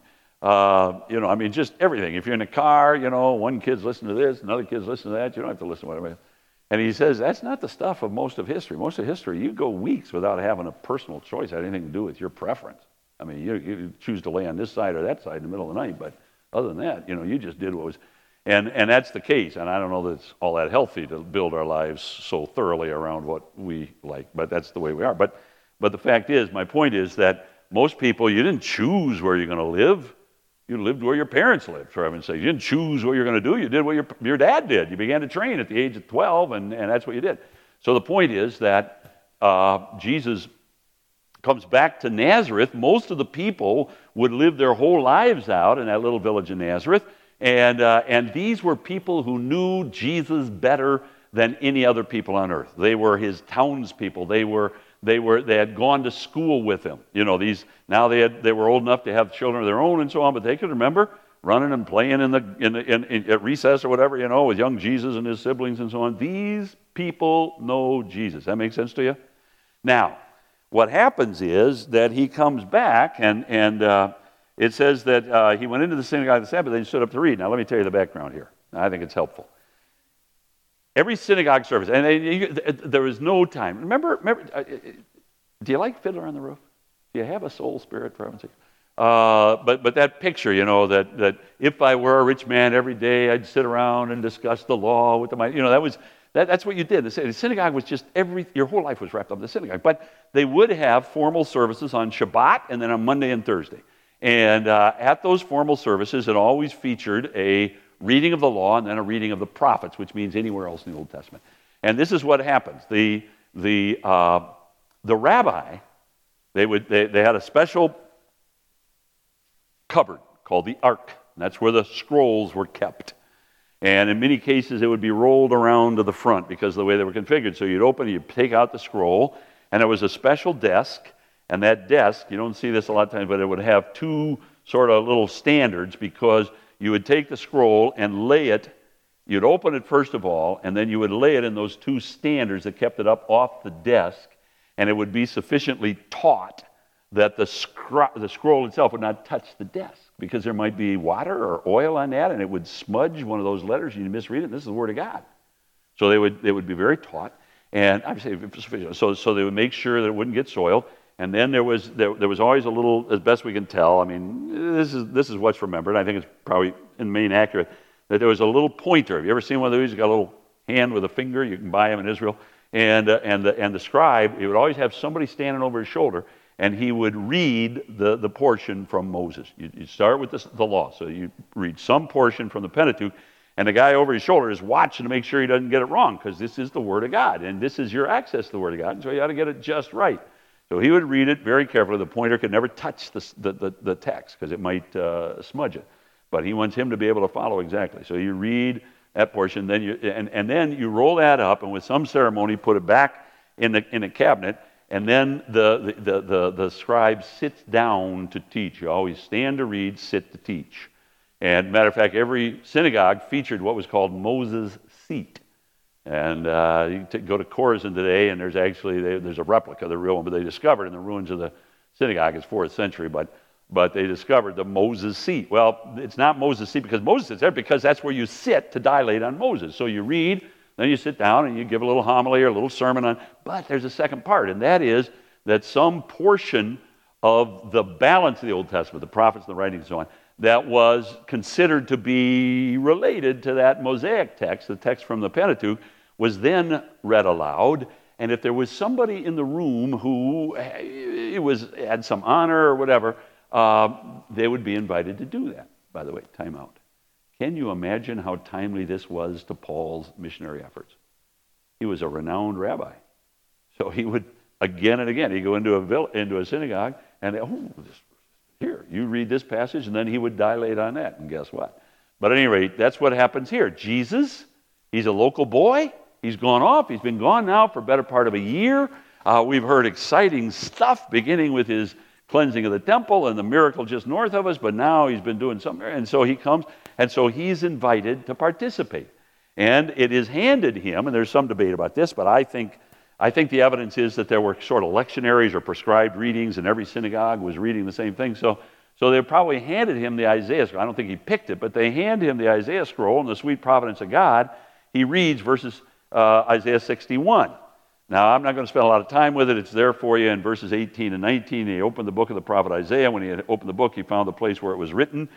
want? Just everything. If you're in a car, one kid's listening to this, another kid's listening to that. You don't have to listen to whatever. And he says that's not the stuff of most of history. Most of history, you go weeks without having a personal choice that had anything to do with your preference. I mean, you choose to lay on this side or that side in the middle of the night, but other than that, you just did what was. And that's the case, and I don't know that it's all that healthy to build our lives so thoroughly around what we like, but that's the way we are. But the fact is, my point is that most people, you didn't choose where you're going to live. You lived where your parents lived, for heaven's sake. You didn't choose what you're going to do. You did what your dad did. You began to train at the age of 12, and that's what you did. So the point is that Jesus comes back to Nazareth. Most of the people would live their whole lives out in that little village in Nazareth, and these were people who knew Jesus better than any other people on earth. They were his townspeople. They had gone to school with him. You know, they were old enough to have children of their own and so on, but they could remember running and playing at recess or whatever, you know, with young Jesus and his siblings and so on. These people know Jesus. That makes sense to you? Now, what happens is that he comes back, and it says that he went into the synagogue on the Sabbath, then he stood up to read. Now, let me tell you the background here. I think it's helpful. Every synagogue service, and there was no time. Remember, do you like Fiddler on the Roof? Do you have a soul spirit, for heaven's sake? But that picture, you know, that if I were a rich man every day, I'd sit around and discuss the law with the mind. You know, that's what you did. The synagogue was just your whole life was wrapped up in the synagogue. But they would have formal services on Shabbat and then on Monday and Thursday. And at those formal services, it always featured a reading of the law and then a reading of the prophets, which means anywhere else in the Old Testament. And this is what happens. The rabbi, they had a special cupboard called the Ark. And that's where the scrolls were kept. And in many cases, it would be rolled around to the front because of the way they were configured. So you'd open it, you'd take out the scroll, and there was a special desk. And that desk, you don't see this a lot of times, but it would have two sort of little standards, because you would take the scroll and lay it, you'd open it first of all, and then you would lay it in those two standards that kept it up off the desk, and it would be sufficiently taut that the scroll itself would not touch the desk, because there might be water or oil on that, and it would smudge one of those letters, and you'd misread it, and this is the Word of God. So they would be very taut, and I would say sufficient. So they would make sure that it wouldn't get soiled. And then there was always a little, as best we can tell, I mean, this is what's remembered. I think it's probably in main accurate, that there was a little pointer. Have you ever seen one of those? You got a little hand with a finger. You can buy them in Israel. And the scribe, he would always have somebody standing over his shoulder, and he would read the portion from Moses. You start with the law, so you read some portion from the Pentateuch, and the guy over his shoulder is watching to make sure he doesn't get it wrong, because this is the Word of God, and this is your access to the Word of God, and so you ought to get it just right. So he would read it very carefully. The pointer could never touch the text because it might smudge it. But he wants him to be able to follow exactly. So you read that portion, and then you roll that up, and with some ceremony put it back in a cabinet, and then the scribe sits down to teach. You always stand to read, sit to teach. And matter of fact, every synagogue featured what was called Moses' seat. And you go to Chorazin today, and there's a replica of the real one, but they discovered in the ruins of the synagogue, it's 4th century, but they discovered the Moses seat. Well, it's not Moses' seat because Moses sits there, because that's where you sit to dilate on Moses. So you read, then you sit down, and you give a little homily or a little sermon on, but there's a second part, and that is that some portion of the balance of the Old Testament, the prophets and the writings and so on, that was considered to be related to that Mosaic text, the text from the Pentateuch, was then read aloud, and if there was somebody in the room who had some honor or whatever, they would be invited to do that. By the way, time out. Can you imagine how timely this was to Paul's missionary efforts? He was a renowned rabbi. So he would, again and again, he'd go into a synagogue, and here, you read this passage, and then he would dilate on that, and guess what? But at any rate, that's what happens here. Jesus, he's a local boy. He's gone off. He's been gone now for a better part of a year. We've heard exciting stuff, beginning with his cleansing of the temple and the miracle just north of us, but now he's been doing something. And so he comes, and so he's invited to participate. And it is handed him, and there's some debate about this, but I think the evidence is that there were sort of lectionaries or prescribed readings, and every synagogue was reading the same thing. So they probably handed him the Isaiah scroll. I don't think he picked it, but they handed him the Isaiah scroll, and the sweet providence of God. He reads Isaiah 61. Now, I'm not going to spend a lot of time with it. It's there for you in verses 18 and 19. He opened the book of the prophet Isaiah. When he had opened the book, he found the place where it was written.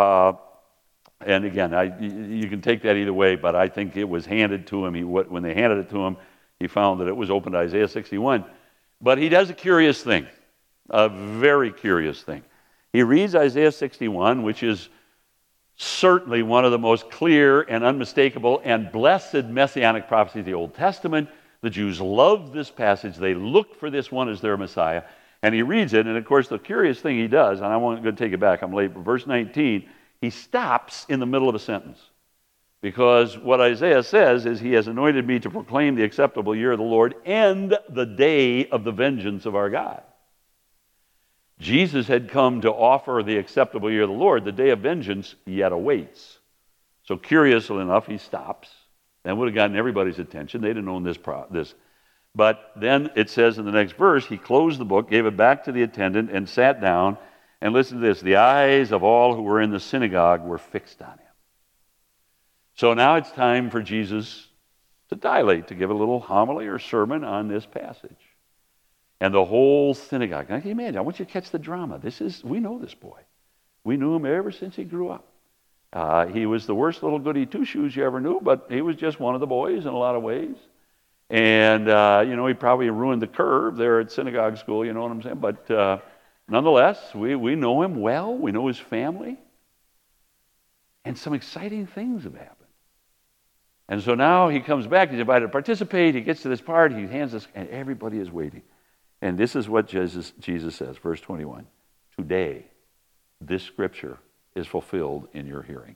And again, you can take that either way, but I think it was handed to him. When they handed it to him, he found that it was open to Isaiah 61. But he does a curious thing, a very curious thing. He reads Isaiah 61, which is certainly one of the most clear and unmistakable and blessed messianic prophecies of the Old Testament. The Jews loved this passage. They looked for this one as their Messiah. And he reads it, and of course the curious thing he does, and I'm going to take it back, I'm late, but verse 19, he stops in the middle of a sentence. Because what Isaiah says is, he has anointed me to proclaim the acceptable year of the Lord and the day of the vengeance of our God. Jesus had come to offer the acceptable year of the Lord. The day of vengeance yet awaits. So curiously enough, he stops. That would have gotten everybody's attention. They didn't own this. But then it says in the next verse, he closed the book, gave it back to the attendant, and sat down. And listen to this. The eyes of all who were in the synagogue were fixed on him. So now it's time for Jesus to dilate, to give a little homily or sermon on this passage. And the whole synagogue. Now, can you imagine? I want you to catch the drama. We know this boy. We knew him ever since he grew up. He was the worst little goody two-shoes you ever knew, but he was just one of the boys in a lot of ways. And, he probably ruined the curve there at synagogue school, you know what I'm saying? But nonetheless, we know him well. We know his family. And some exciting things have happened. And so now he comes back. He's invited to participate. He gets to this part. He hands this, and everybody is waiting. And this is what Jesus says, verse 21. Today, this scripture is fulfilled in your hearing.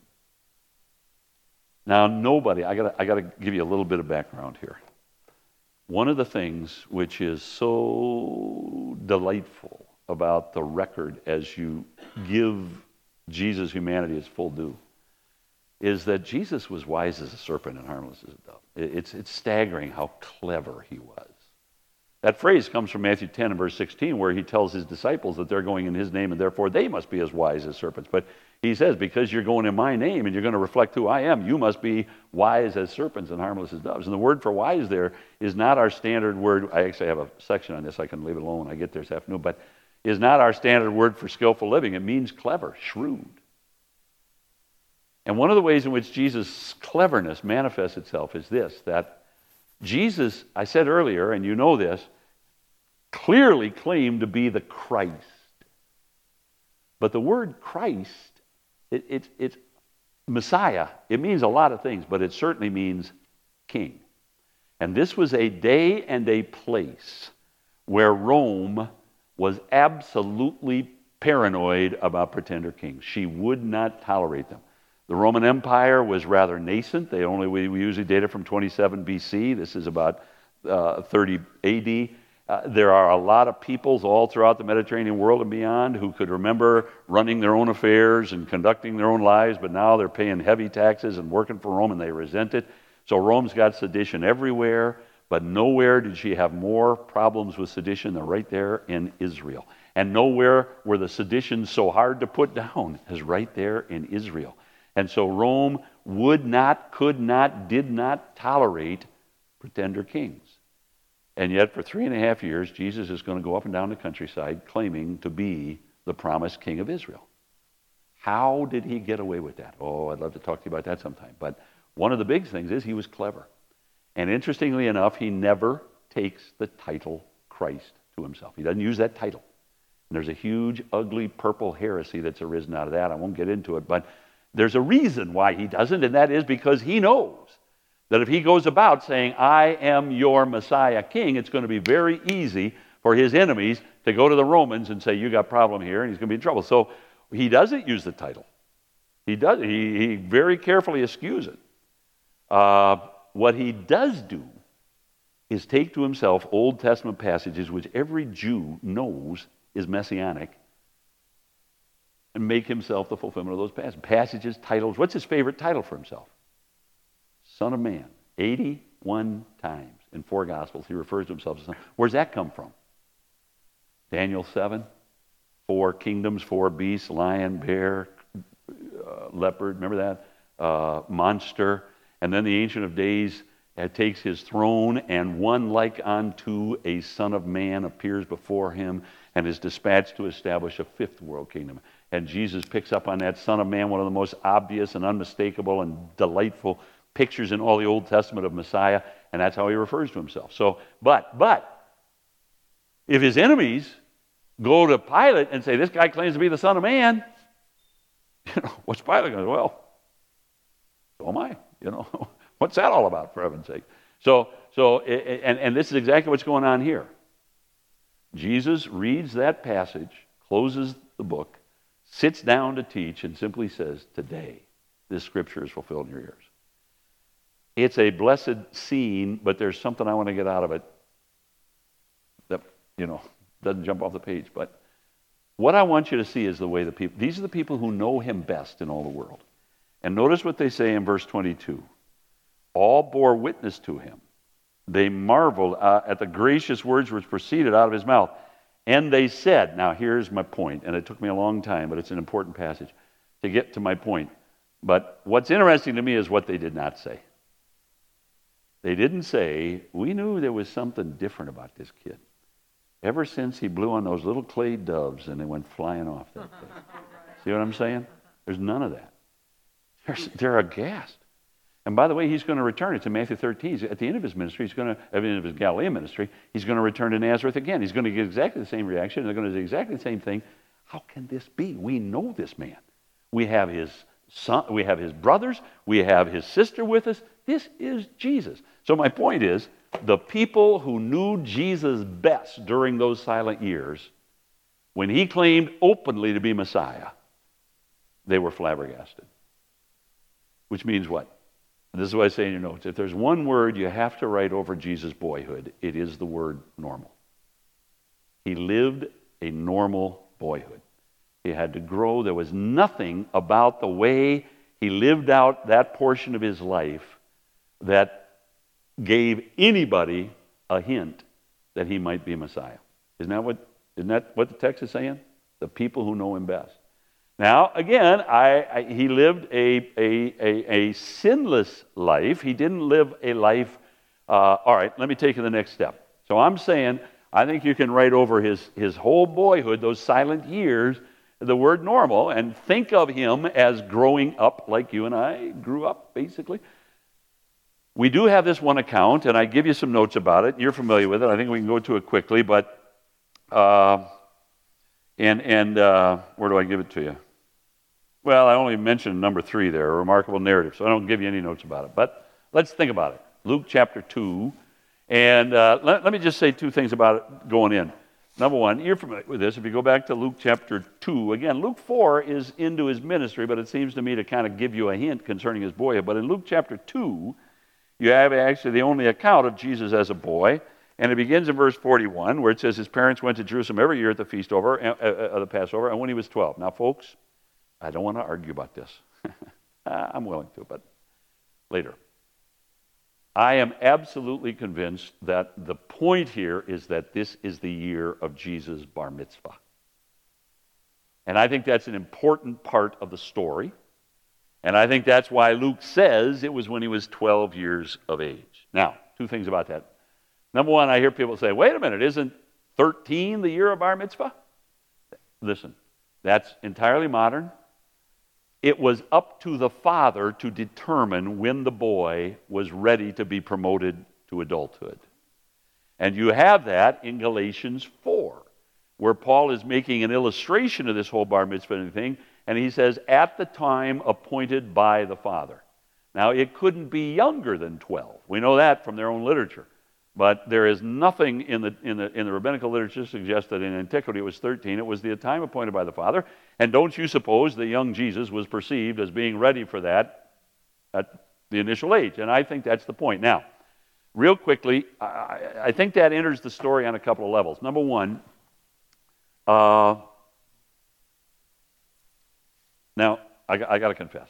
Now, I got to give you a little bit of background here. One of the things which is so delightful about the record as you give Jesus' humanity its full due is that Jesus was wise as a serpent and harmless as a dove. It's staggering how clever he was. That phrase comes from Matthew 10 and verse 16, where he tells his disciples that they're going in his name and therefore they must be as wise as serpents. But he says, because you're going in my name and you're going to reflect who I am, you must be wise as serpents and harmless as doves. And the word for wise there is not our standard word. I actually have a section on this. I can leave it alone when I get there this afternoon. But is not our standard word for skillful living. It means clever, shrewd. And one of the ways in which Jesus' cleverness manifests itself is this, that Jesus, I said earlier, and you know this, clearly claimed to be the Christ. But the word Christ, it's Messiah. It means a lot of things, but it certainly means king. And this was a day and a place where Rome was absolutely paranoid about pretender kings. She would not tolerate them. The Roman Empire was rather nascent. We usually date it from 27 BC. This is about 30 AD. There are a lot of peoples all throughout the Mediterranean world and beyond who could remember running their own affairs and conducting their own lives, but now they're paying heavy taxes and working for Rome, and they resent it. So Rome's got sedition everywhere, but nowhere did she have more problems with sedition than right there in Israel. And nowhere were the seditions so hard to put down as right there in Israel. And so Rome would not, could not, did not tolerate pretender kings. And yet for 3.5 years, Jesus is going to go up and down the countryside claiming to be the promised king of Israel. How did he get away with that? Oh, I'd love to talk to you about that sometime. But one of the big things is he was clever. And interestingly enough, he never takes the title Christ to himself. He doesn't use that title. And there's a huge, ugly, purple heresy that's arisen out of that. I won't get into it, but there's a reason why he doesn't, and that is because he knows that if he goes about saying, I am your Messiah king, it's going to be very easy for his enemies to go to the Romans and say, you got a problem here, and he's going to be in trouble. So he doesn't use the title. He very carefully eschews it. What he does do is take to himself Old Testament passages which every Jew knows is messianic and make himself the fulfillment of those passages, titles. What's his favorite title for himself? Son of Man. 81 times in 4 Gospels he refers to himself as Son. Where's that come from? Daniel 7, 4 kingdoms, 4 beasts, lion, bear, leopard, remember that? Monster. And then the Ancient of Days takes his throne, and one like unto a Son of Man appears before him and is dispatched to establish a 5th world kingdom. And Jesus picks up on that Son of Man, one of the most obvious and unmistakable and delightful pictures in all the Old Testament of Messiah, and that's how he refers to himself. So, but if his enemies go to Pilate and say, this guy claims to be the Son of Man, what's Pilate going to say? Well, so am I. What's that all about, for heaven's sake? So and this is exactly what's going on here. Jesus reads that passage, closes the book, sits down to teach, and simply says, today, this scripture is fulfilled in your ears. It's a blessed scene, but there's something I want to get out of it that, doesn't jump off the page. But what I want you to see is the way these are the people who know him best in all the world. And notice what they say in verse 22. All bore witness to him. They marveled at the gracious words which proceeded out of his mouth. And they said, now here's my point, and it took me a long time, but it's an important passage to get to my point. But what's interesting to me is what they did not say. They didn't say, we knew there was something different about this kid. Ever since he blew on those little clay doves and they went flying off that place. See what I'm saying? There's none of that. They're aghast. And by the way, he's going to return. It's in Matthew 13. At the end of his ministry, at the end of his Galilean ministry, he's going to return to Nazareth again. He's going to get exactly the same reaction. They're going to do exactly the same thing. How can this be? We know this man. We have his son, we have his brothers, we have his sister with us. This is Jesus. So my point is, the people who knew Jesus best during those silent years, when he claimed openly to be Messiah, they were flabbergasted. Which means what? And this is what I say in your notes. If there's one word you have to write over Jesus' boyhood, it is the word normal. He lived a normal boyhood. He had to grow. There was nothing about the way he lived out that portion of his life that gave anybody a hint that he might be Messiah. Isn't that what the text is saying? The people who know him best. Now, again, he lived a sinless life. He didn't live a life. All right, let me take you to the next step. So I'm saying, I think you can write over his whole boyhood, those silent years, the word normal, and think of him as growing up like you and I grew up, basically. We do have this one account, and I give you some notes about it. You're familiar with it. I think we can go to it quickly, but where do I give it to you? Well, I only mentioned number 3 there, a remarkable narrative, so I don't give you any notes about it. But let's think about it. Luke chapter 2, and let me just say 2 things about it going in. Number 1, you're familiar with this. If you go back to Luke chapter 2, again, Luke 4 is into his ministry, but it seems to me to kind of give you a hint concerning his boyhood. But in Luke chapter 2, you have actually the only account of Jesus as a boy, and it begins in verse 41, where it says his parents went to Jerusalem every year at the feast of the Passover, and when he was 12. Now, folks, I don't want to argue about this. I'm willing to, but later. I am absolutely convinced that the point here is that this is the year of Jesus' bar mitzvah. And I think that's an important part of the story. And I think that's why Luke says it was when he was 12 years of age. Now, 2 things about that. Number 1, I hear people say, wait a minute, isn't 13 the year of bar mitzvah? Listen, that's entirely modern. It was up to the father to determine when the boy was ready to be promoted to adulthood. And you have that in Galatians 4, where Paul is making an illustration of this whole bar mitzvah thing, and he says, at the time appointed by the father. Now, it couldn't be younger than 12. We know that from their own literature. But there is nothing in the rabbinical literature to suggest that in antiquity it was 13. It was the time appointed by the Father. And don't you suppose that young Jesus was perceived as being ready for that at the initial age? And I think that's the point. Now, real quickly, I think that enters the story on a couple of levels. Number 1, now I got to confess.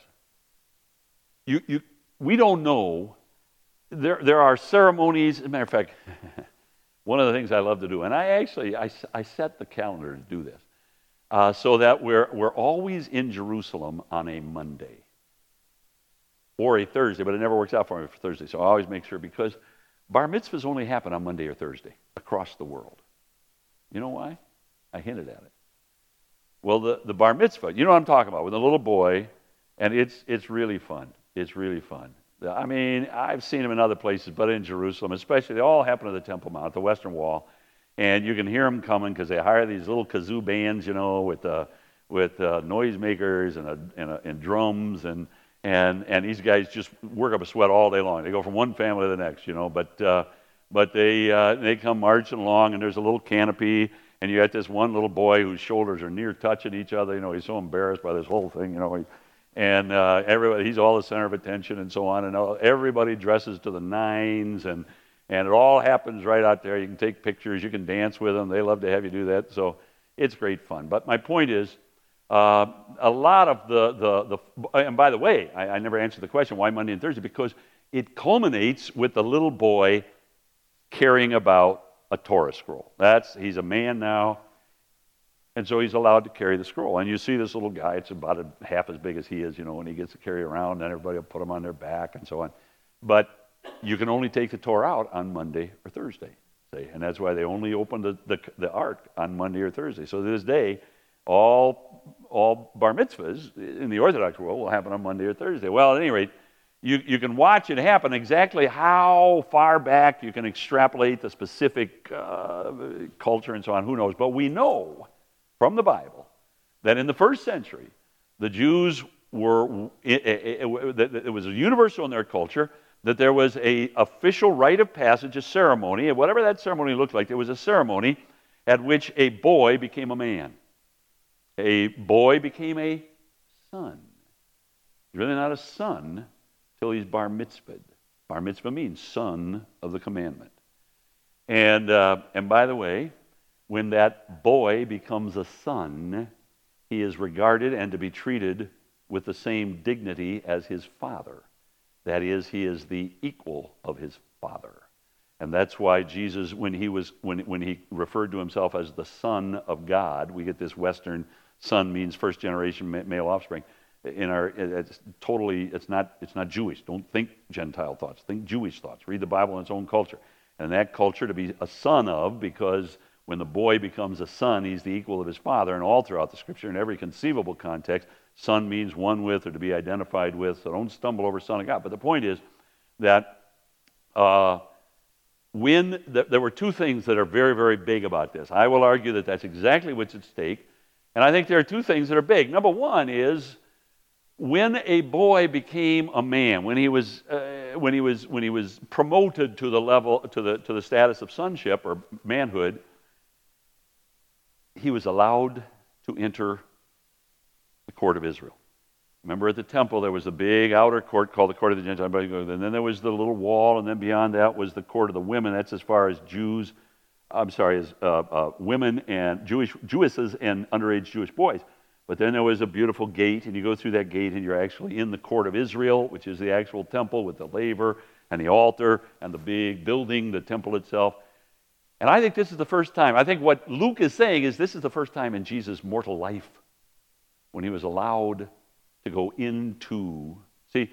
We don't know. There are ceremonies. As a matter of fact, one of the things I love to do, and I set the calendar to do this, so that we're always in Jerusalem on a Monday or a Thursday, but it never works out for me for Thursday. So I always make sure, because bar mitzvahs only happen on Monday or Thursday across the world. You know why? I hinted at it. Well, the bar mitzvah, you know what I'm talking about, with a little boy, and it's really fun. It's really fun. I mean, I've seen them in other places, but in Jerusalem, especially, they all happen at the Temple Mount, the Western Wall, and you can hear them coming because they hire these little kazoo bands, with noisemakers and drums, and And these guys just work up a sweat all day long. They go from one family to the next, but they come marching along, and there's a little canopy, and you got this one little boy whose shoulders are near touching each other. He's so embarrassed by this whole thing, and everybody, he's all the center of attention and so on, and everybody dresses to the nines, and it all happens right out there. You can take pictures, you can dance with them. They love to have you do that, so it's great fun. But my point is, a lot of and by the way, I never answered the question, why Monday and Thursday? Because it culminates with the little boy carrying about a Torah scroll. He's a man now, and so he's allowed to carry the scroll. And you see this little guy, it's about half as big as he is, and he gets to carry around, and everybody will put him on their back and so on. But you can only take the Torah out on Monday or Thursday, and that's why they only open the ark on Monday or Thursday. So to this day, all bar mitzvahs in the Orthodox world will happen on Monday or Thursday. Well, at any rate, you can watch it happen. Exactly how far back you can extrapolate the specific culture and so on, who knows? But we know from the Bible that in the first century, the Jews it was universal in their culture that there was an official rite of passage, a ceremony, and whatever that ceremony looked like, there was a ceremony at which a boy became a man. A boy became a son. He's really not a son till he's bar mitzvahed. Bar mitzvah means son of the commandment. And by the way, when that boy becomes a son, he is regarded and to be treated with the same dignity as his father. That is, he is the equal of his father. And that's why Jesus, when he referred to himself as the Son of God, we get this Western son means first generation male offspring. It's not Jewish. Don't think Gentile thoughts. Think Jewish thoughts. Read the Bible in its own culture. And that culture to be a son of, because when the boy becomes a son, he's the equal of his father. And all throughout the Scripture, in every conceivable context, son means one with or to be identified with. So don't stumble over Son of God. But the point is that there were two things that are very, very big about this. I will argue that that's exactly what's at stake. And I think there are two things that are big. Number one is when a boy became a man, when he was promoted to the level to the status of sonship or manhood, he was allowed to enter the court of Israel. Remember, at the temple there was a big outer court called the court of the Gentiles, and then there was the little wall, and then beyond that was the court of the women. That's as far as women and Jewesses and underage Jewish boys. But then there was a beautiful gate, and you go through that gate, and you're actually in the court of Israel, which is the actual temple with the laver and the altar and the big building, the temple itself. And I think this is the first time. I think what Luke is saying is this is the first time in Jesus' mortal life when he was allowed to go into. And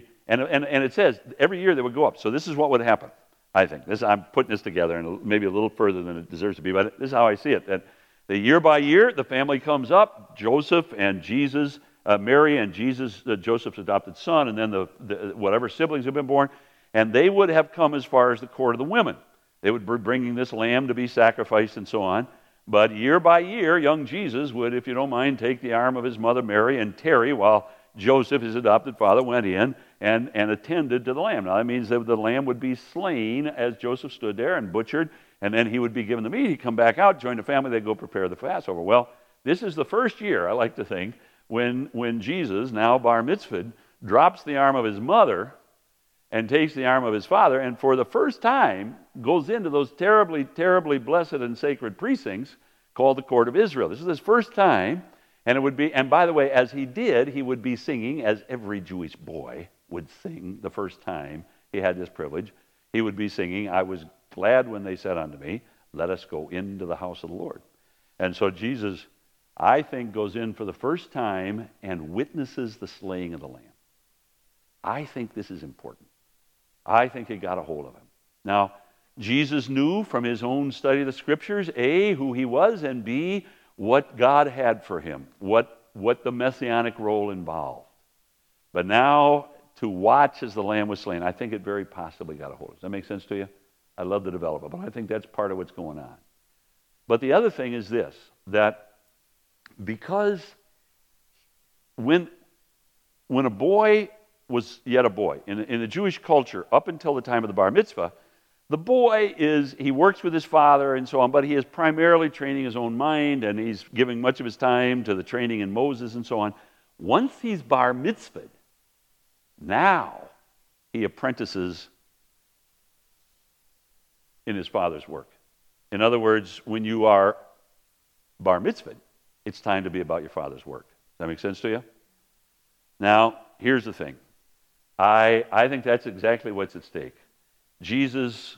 it says every year they would go up. So this is what would happen. I think I'm putting this together, and maybe a little further than it deserves to be, but this is how I see it. That the year by year, the family comes up, Joseph and Jesus, Mary and Jesus, Joseph's adopted son, and then the whatever siblings have been born, and they would have come as far as the court of the women. They would be bringing this lamb to be sacrificed and so on. But year by year, young Jesus would, if you don't mind, take the arm of his mother Mary and tarry while Joseph, his adopted father, went in and attended to the lamb. Now that means that the lamb would be slain as Joseph stood there and butchered, and then he would be given the meat. He'd come back out, join the family, they'd go prepare the Passover. Well, this is the first year, I like to think, when Jesus, now bar mitzvahed, drops the arm of his mother and takes the arm of his father, and for the first time goes into those terribly, terribly blessed and sacred precincts called the court of Israel. This is his first time. And it would be, and by the way, as he did, he would be singing, as every Jewish boy would sing the first time he had this privilege. He would be singing, "I was glad when they said unto me, let us go into the house of the Lord." And so Jesus, I think, goes in for the first time and witnesses the slaying of the lamb. I think this is important. I think it got a hold of him. Now, Jesus knew from his own study of the Scriptures, A, who he was, and B, what God had for him, what the messianic role involved. But now, to watch as the lamb was slain, I think it very possibly got a hold of him. Does that make sense to you? I love to develop it, but I think that's part of what's going on. But the other thing is this, that because when a boy was yet a boy. In the Jewish culture, up until the time of the bar mitzvah, the boy he works with his father and so on, but he is primarily training his own mind, and he's giving much of his time to the training in Moses and so on. Once he's bar mitzvahed, now he apprentices in his father's work. In other words, when you are bar mitzvahed, it's time to be about your father's work. Does that make sense to you? Now, here's the thing. I think that's exactly what's at stake. Jesus,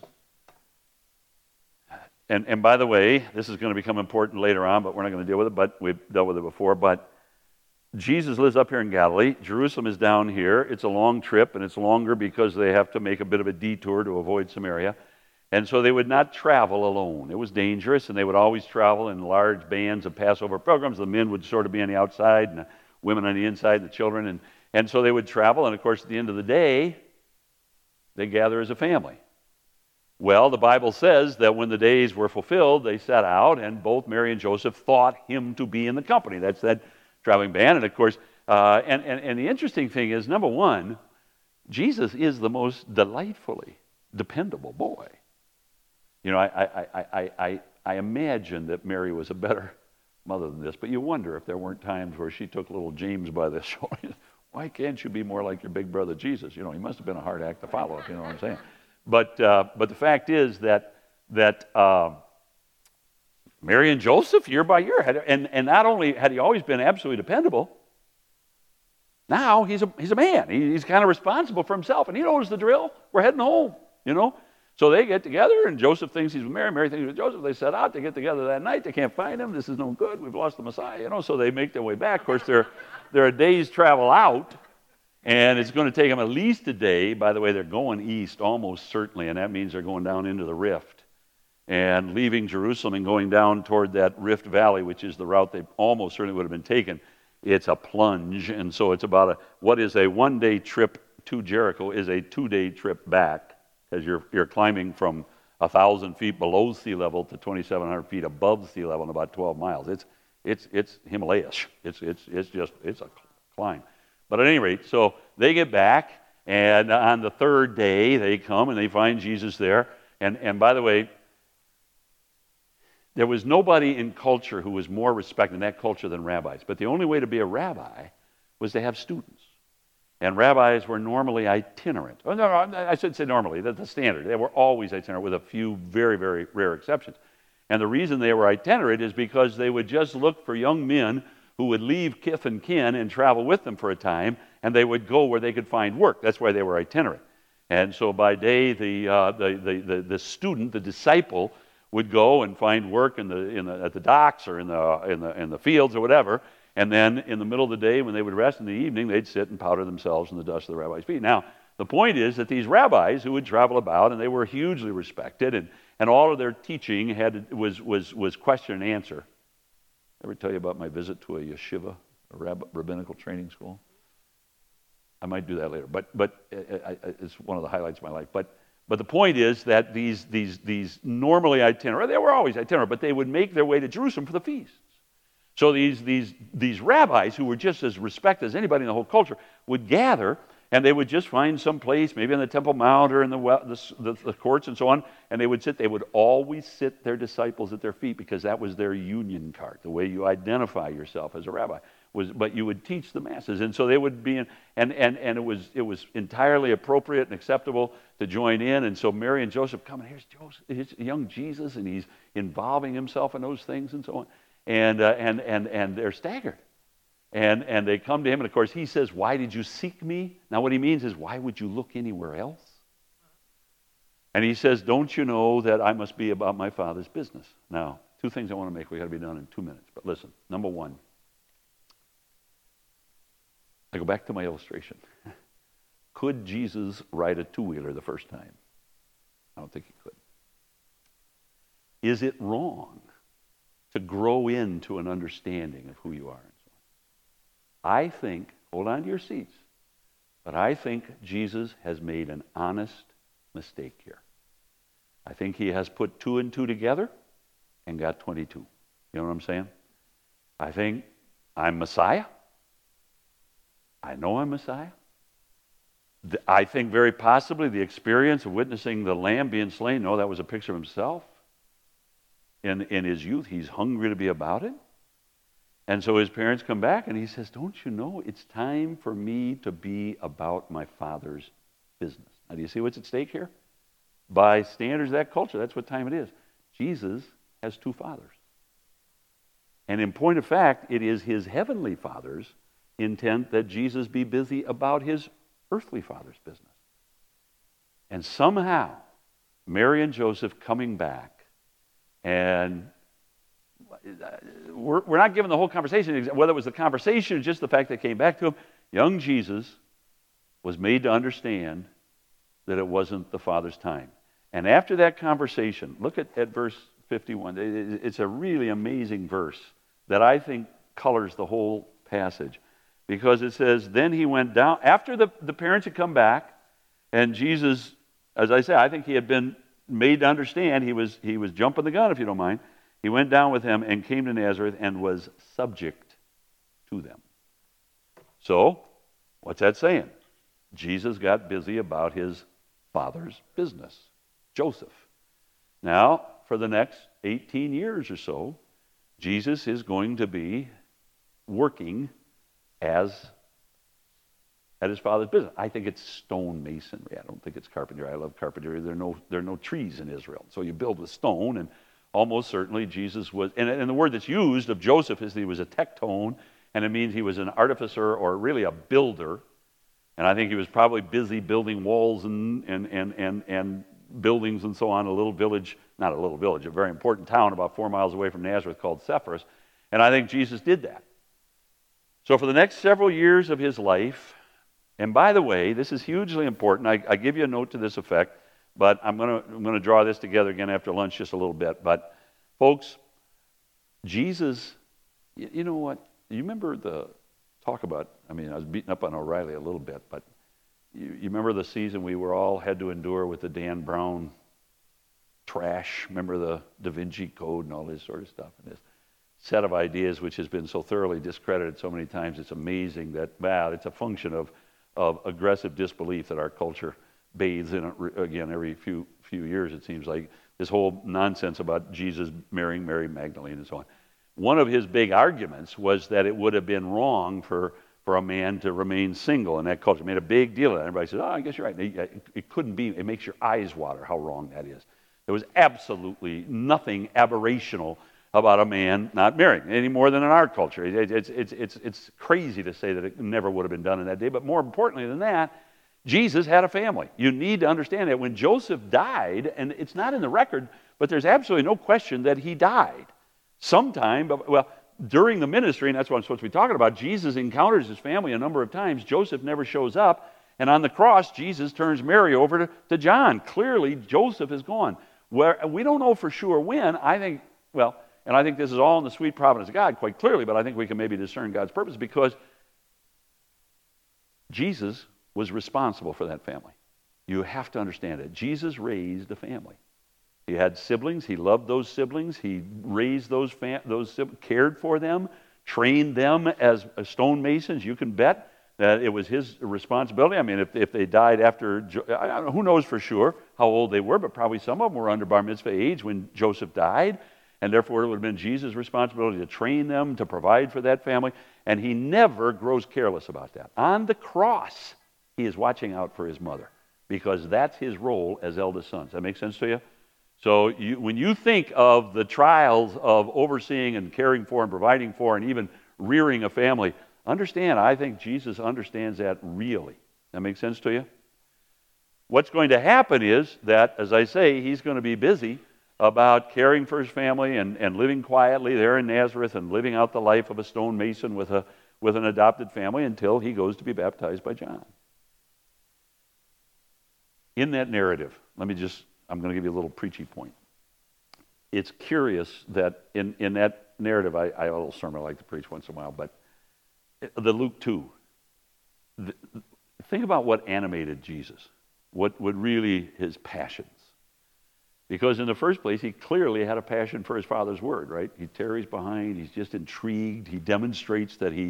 and by the way, this is going to become important later on, but we're not going to deal with it, but we've dealt with it before, but Jesus lives up here in Galilee. Jerusalem is down here. It's a long trip, and it's longer because they have to make a bit of a detour to avoid Samaria. And so they would not travel alone. It was dangerous, and they would always travel in large bands of Passover pilgrims. The men would sort of be on the outside, and the women on the inside, and the children. And so they would travel, and of course, at the end of the day, they gather as a family. Well, the Bible says that when the days were fulfilled, they set out, and both Mary and Joseph thought him to be in the company. That's that traveling band. And of course, and the interesting thing is, number one, Jesus is the most delightfully dependable boy. You know, I imagine that Mary was a better mother than this, but you wonder if there weren't times where she took little James by the shoulder. Why can't you be more like your big brother Jesus? You know, he must have been a hard act to follow, if you know what I'm saying. But the fact is that Mary and Joseph, year by year, and not only had he always been absolutely dependable, now he's a man. He's kind of responsible for himself, and he knows the drill. We're heading home, you know. So they get together, and Joseph thinks he's with Mary. Mary thinks he's with Joseph. They set out to get together that night. They can't find him. This is no good. We've lost the Messiah, you know. So they make their way back. Of course, they're a day's travel out, and it's going to take them at least a day. By the way, they're going east almost certainly, and that means they're going down into the Rift and leaving Jerusalem and going down toward that Rift Valley, which is the route they almost certainly would have been taken. It's a plunge, and so it's about what is a one-day trip to Jericho is a 2-day trip back, because you're climbing from 1,000 feet below sea level to 2,700 feet above sea level in about 12 miles. It's Himalayas. It's a climb. But at any rate, so they get back, and on the third day they come and they find Jesus there. And by the way, there was nobody in culture who was more respected in that culture than rabbis. But the only way to be a rabbi was to have students. And rabbis were normally itinerant. Oh, no, I should say normally. That's the standard. They were always itinerant with a few very, very rare exceptions. And the reason they were itinerant is because they would just look for young men who would leave kith and kin and travel with them for a time, and they would go where they could find work. That's why they were itinerant. And so by day, the student, the disciple, would go and find work at the docks or in the fields or whatever. And then in the middle of the day, when they would rest in the evening, they'd sit and powder themselves in the dust of the rabbi's feet. Now, the point is that these rabbis who would travel about, and they were hugely respected, and all of their teaching was question and answer. Ever tell you about my visit to a yeshiva, a rabbinical training school? I might do that later, but it's one of the highlights of my life. But the point is that these normally itinerant, they were always itinerant, but they would make their way to Jerusalem for the feasts. So these rabbis, who were just as respected as anybody in the whole culture, would gather, and they would just find some place, maybe on the Temple Mount or in the courts and so on, and they would sit. They would always sit their disciples at their feet, because that was their union card, the way you identify yourself as a rabbi. But you would teach the masses, and so they would be in, and it was entirely appropriate and acceptable to join in. And so Mary and Joseph come, and here's young Jesus, and he's involving himself in those things and so on. And they're staggered. And they come to him, and of course he says, "Why did you seek me?" Now what he means is, why would you look anywhere else? And he says, "Don't you know that I must be about my Father's business?" Now, two things I want to make. We got to be done in 2 minutes. But listen, number one, I go back to my illustration. Could Jesus ride a two-wheeler the first time? I don't think he could. Is it wrong to grow into an understanding of who you are and so on? I think, hold on to your seats, but I think Jesus has made an honest mistake here. I think he has put 2 and 2 together and got 22. You know what I'm saying? I think I'm Messiah. I know I'm Messiah. I think very possibly the experience of witnessing the lamb being slain, no, that was a picture of himself. In his youth, he's hungry to be about it. And so his parents come back and he says, don't you know it's time for me to be about my Father's business? Now, do you see what's at stake here? By standards of that culture, that's what time it is. Jesus has two fathers. And in point of fact, it is his heavenly Father's intent that Jesus be busy about his earthly father's business. And somehow, Mary and Joseph coming back, and we're not given the whole conversation, whether it was the conversation or just the fact that came back to him, young Jesus was made to understand that it wasn't the Father's time. And after that conversation, look at verse 51. It's a really amazing verse that I think colors the whole passage. Because it says, then he went down, after the parents had come back, and Jesus, as I say, I think he had been made to understand, he was jumping the gun, if you don't mind. He went down with them and came to Nazareth and was subject to them. So, what's that saying? Jesus got busy about his Father's business, Joseph. Now, for the next 18 years or so, Jesus is going to be working at his Father's business. I think it's stonemasonry. I don't think it's carpentry. I love carpentry. There are no trees in Israel. So you build with stone, and almost certainly Jesus was, and the word that's used of Joseph is that he was a tectone, and it means he was an artificer or really a builder. And I think he was probably busy building walls and buildings and so on, a little village, not a little village, a very important town about 4 miles away from Nazareth called Sepphoris. And I think Jesus did that. So for the next several years of his life, and by the way, this is hugely important. I give you a note to this effect, but I'm going to draw this together again after lunch just a little bit. But folks, Jesus, you know what? You remember the talk about, I was beating up on O'Reilly a little bit, but you remember the season we all had to endure with the Dan Brown trash? Remember the Da Vinci Code and all this sort of stuff? And this set of ideas which has been so thoroughly discredited so many times, it's amazing that, it's a function of aggressive disbelief that our culture bathes in, again, every few years, it seems like, this whole nonsense about Jesus marrying Mary Magdalene and so on. One of his big arguments was that it would have been wrong for a man to remain single in that culture. It made a big deal of that. Everybody said, I guess you're right. It couldn't be. It makes your eyes water how wrong that is. There was absolutely nothing aberrational about a man not marrying, any more than in our culture. It's crazy to say that it never would have been done in that day, but more importantly than that, Jesus had a family. You need to understand that when Joseph died, and it's not in the record, but there's absolutely no question that he died sometime, during the ministry, and that's what I'm supposed to be talking about. Jesus encounters his family a number of times. Joseph never shows up, and on the cross, Jesus turns Mary over to John. Clearly, Joseph is gone. We don't know for sure when. I think this is all in the sweet providence of God, quite clearly, but I think we can maybe discern God's purpose because Jesus was responsible for that family. You have to understand it. Jesus raised a family. He had siblings. He loved those siblings. He raised those siblings, cared for them, trained them as stonemasons. You can bet that it was his responsibility. If they died after, who knows for sure how old they were, but probably some of them were under bar mitzvah age when Joseph died. And therefore, it would have been Jesus' responsibility to train them, to provide for that family. And he never grows careless about that. On the cross, he is watching out for his mother because that's his role as eldest son. Does that make sense to you? So when you think of the trials of overseeing and caring for and providing for and even rearing a family, understand, I think Jesus understands that really. That makes sense to you? What's going to happen is that, as I say, he's going to be busy about caring for his family and living quietly there in Nazareth and living out the life of a stonemason with an adopted family until he goes to be baptized by John. In that narrative, I'm going to give you a little preachy point. It's curious that in that narrative, I have a little sermon I like to preach once in a while, but the Luke 2, think about what animated Jesus, what really his passions. Because in the first place, he clearly had a passion for his Father's word, right? He tarries behind, he's just intrigued, he demonstrates that he's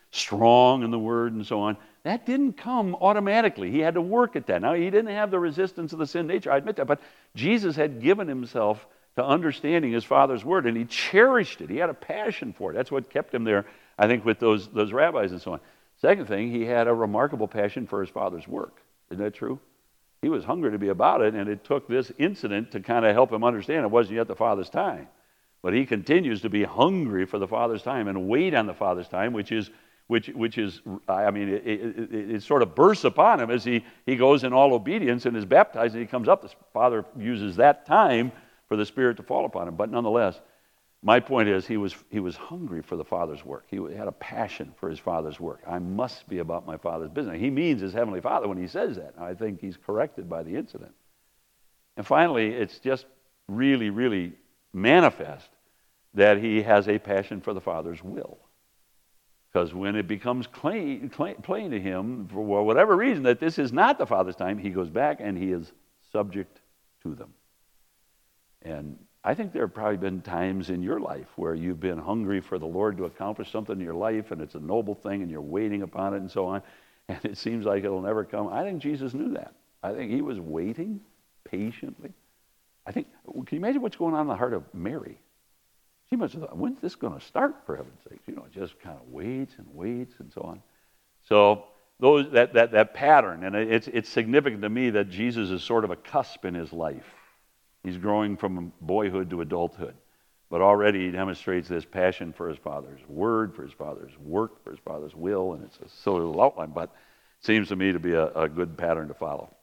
strong in the Word and so on. That didn't come automatically. He had to work at that. Now, he didn't have the resistance of the sin nature, I admit that, but Jesus had given himself to understanding his Father's Word, and he cherished it. He had a passion for it. That's what kept him there, I think, with those rabbis and so on. Second thing, he had a remarkable passion for his Father's work. Isn't that true? He was hungry to be about it, and it took this incident to kind of help him understand it wasn't yet the Father's time. But he continues to be hungry for the Father's time and wait on the Father's time, which is, I mean, it sort of bursts upon him as he goes in all obedience and is baptized, and he comes up. The Father uses that time for the Spirit to fall upon him. But nonetheless, my point is he was hungry for the Father's work. He had a passion for his Father's work. I must be about my Father's business. He means his Heavenly Father when he says that. I think he's corrected by the incident. And finally, it's just really, really manifest that he has a passion for the Father's will. Because when it becomes plain to him, for whatever reason, that this is not the Father's time, he goes back and he is subject to them. And I think there have probably been times in your life where you've been hungry for the Lord to accomplish something in your life, and it's a noble thing, and you're waiting upon it and so on, and it seems like it'll never come. I think Jesus knew that. I think he was waiting patiently. Can you imagine what's going on in the heart of Mary? She must have thought, when's this going to start, for heaven's sake? Just kind of waits and so on. So that pattern, and it's significant to me that Jesus is sort of a cusp in his life. He's growing from boyhood to adulthood. But already he demonstrates this passion for his Father's Word, for his Father's work, for his Father's will, and it's a silly little outline, but it seems to me to be a good pattern to follow.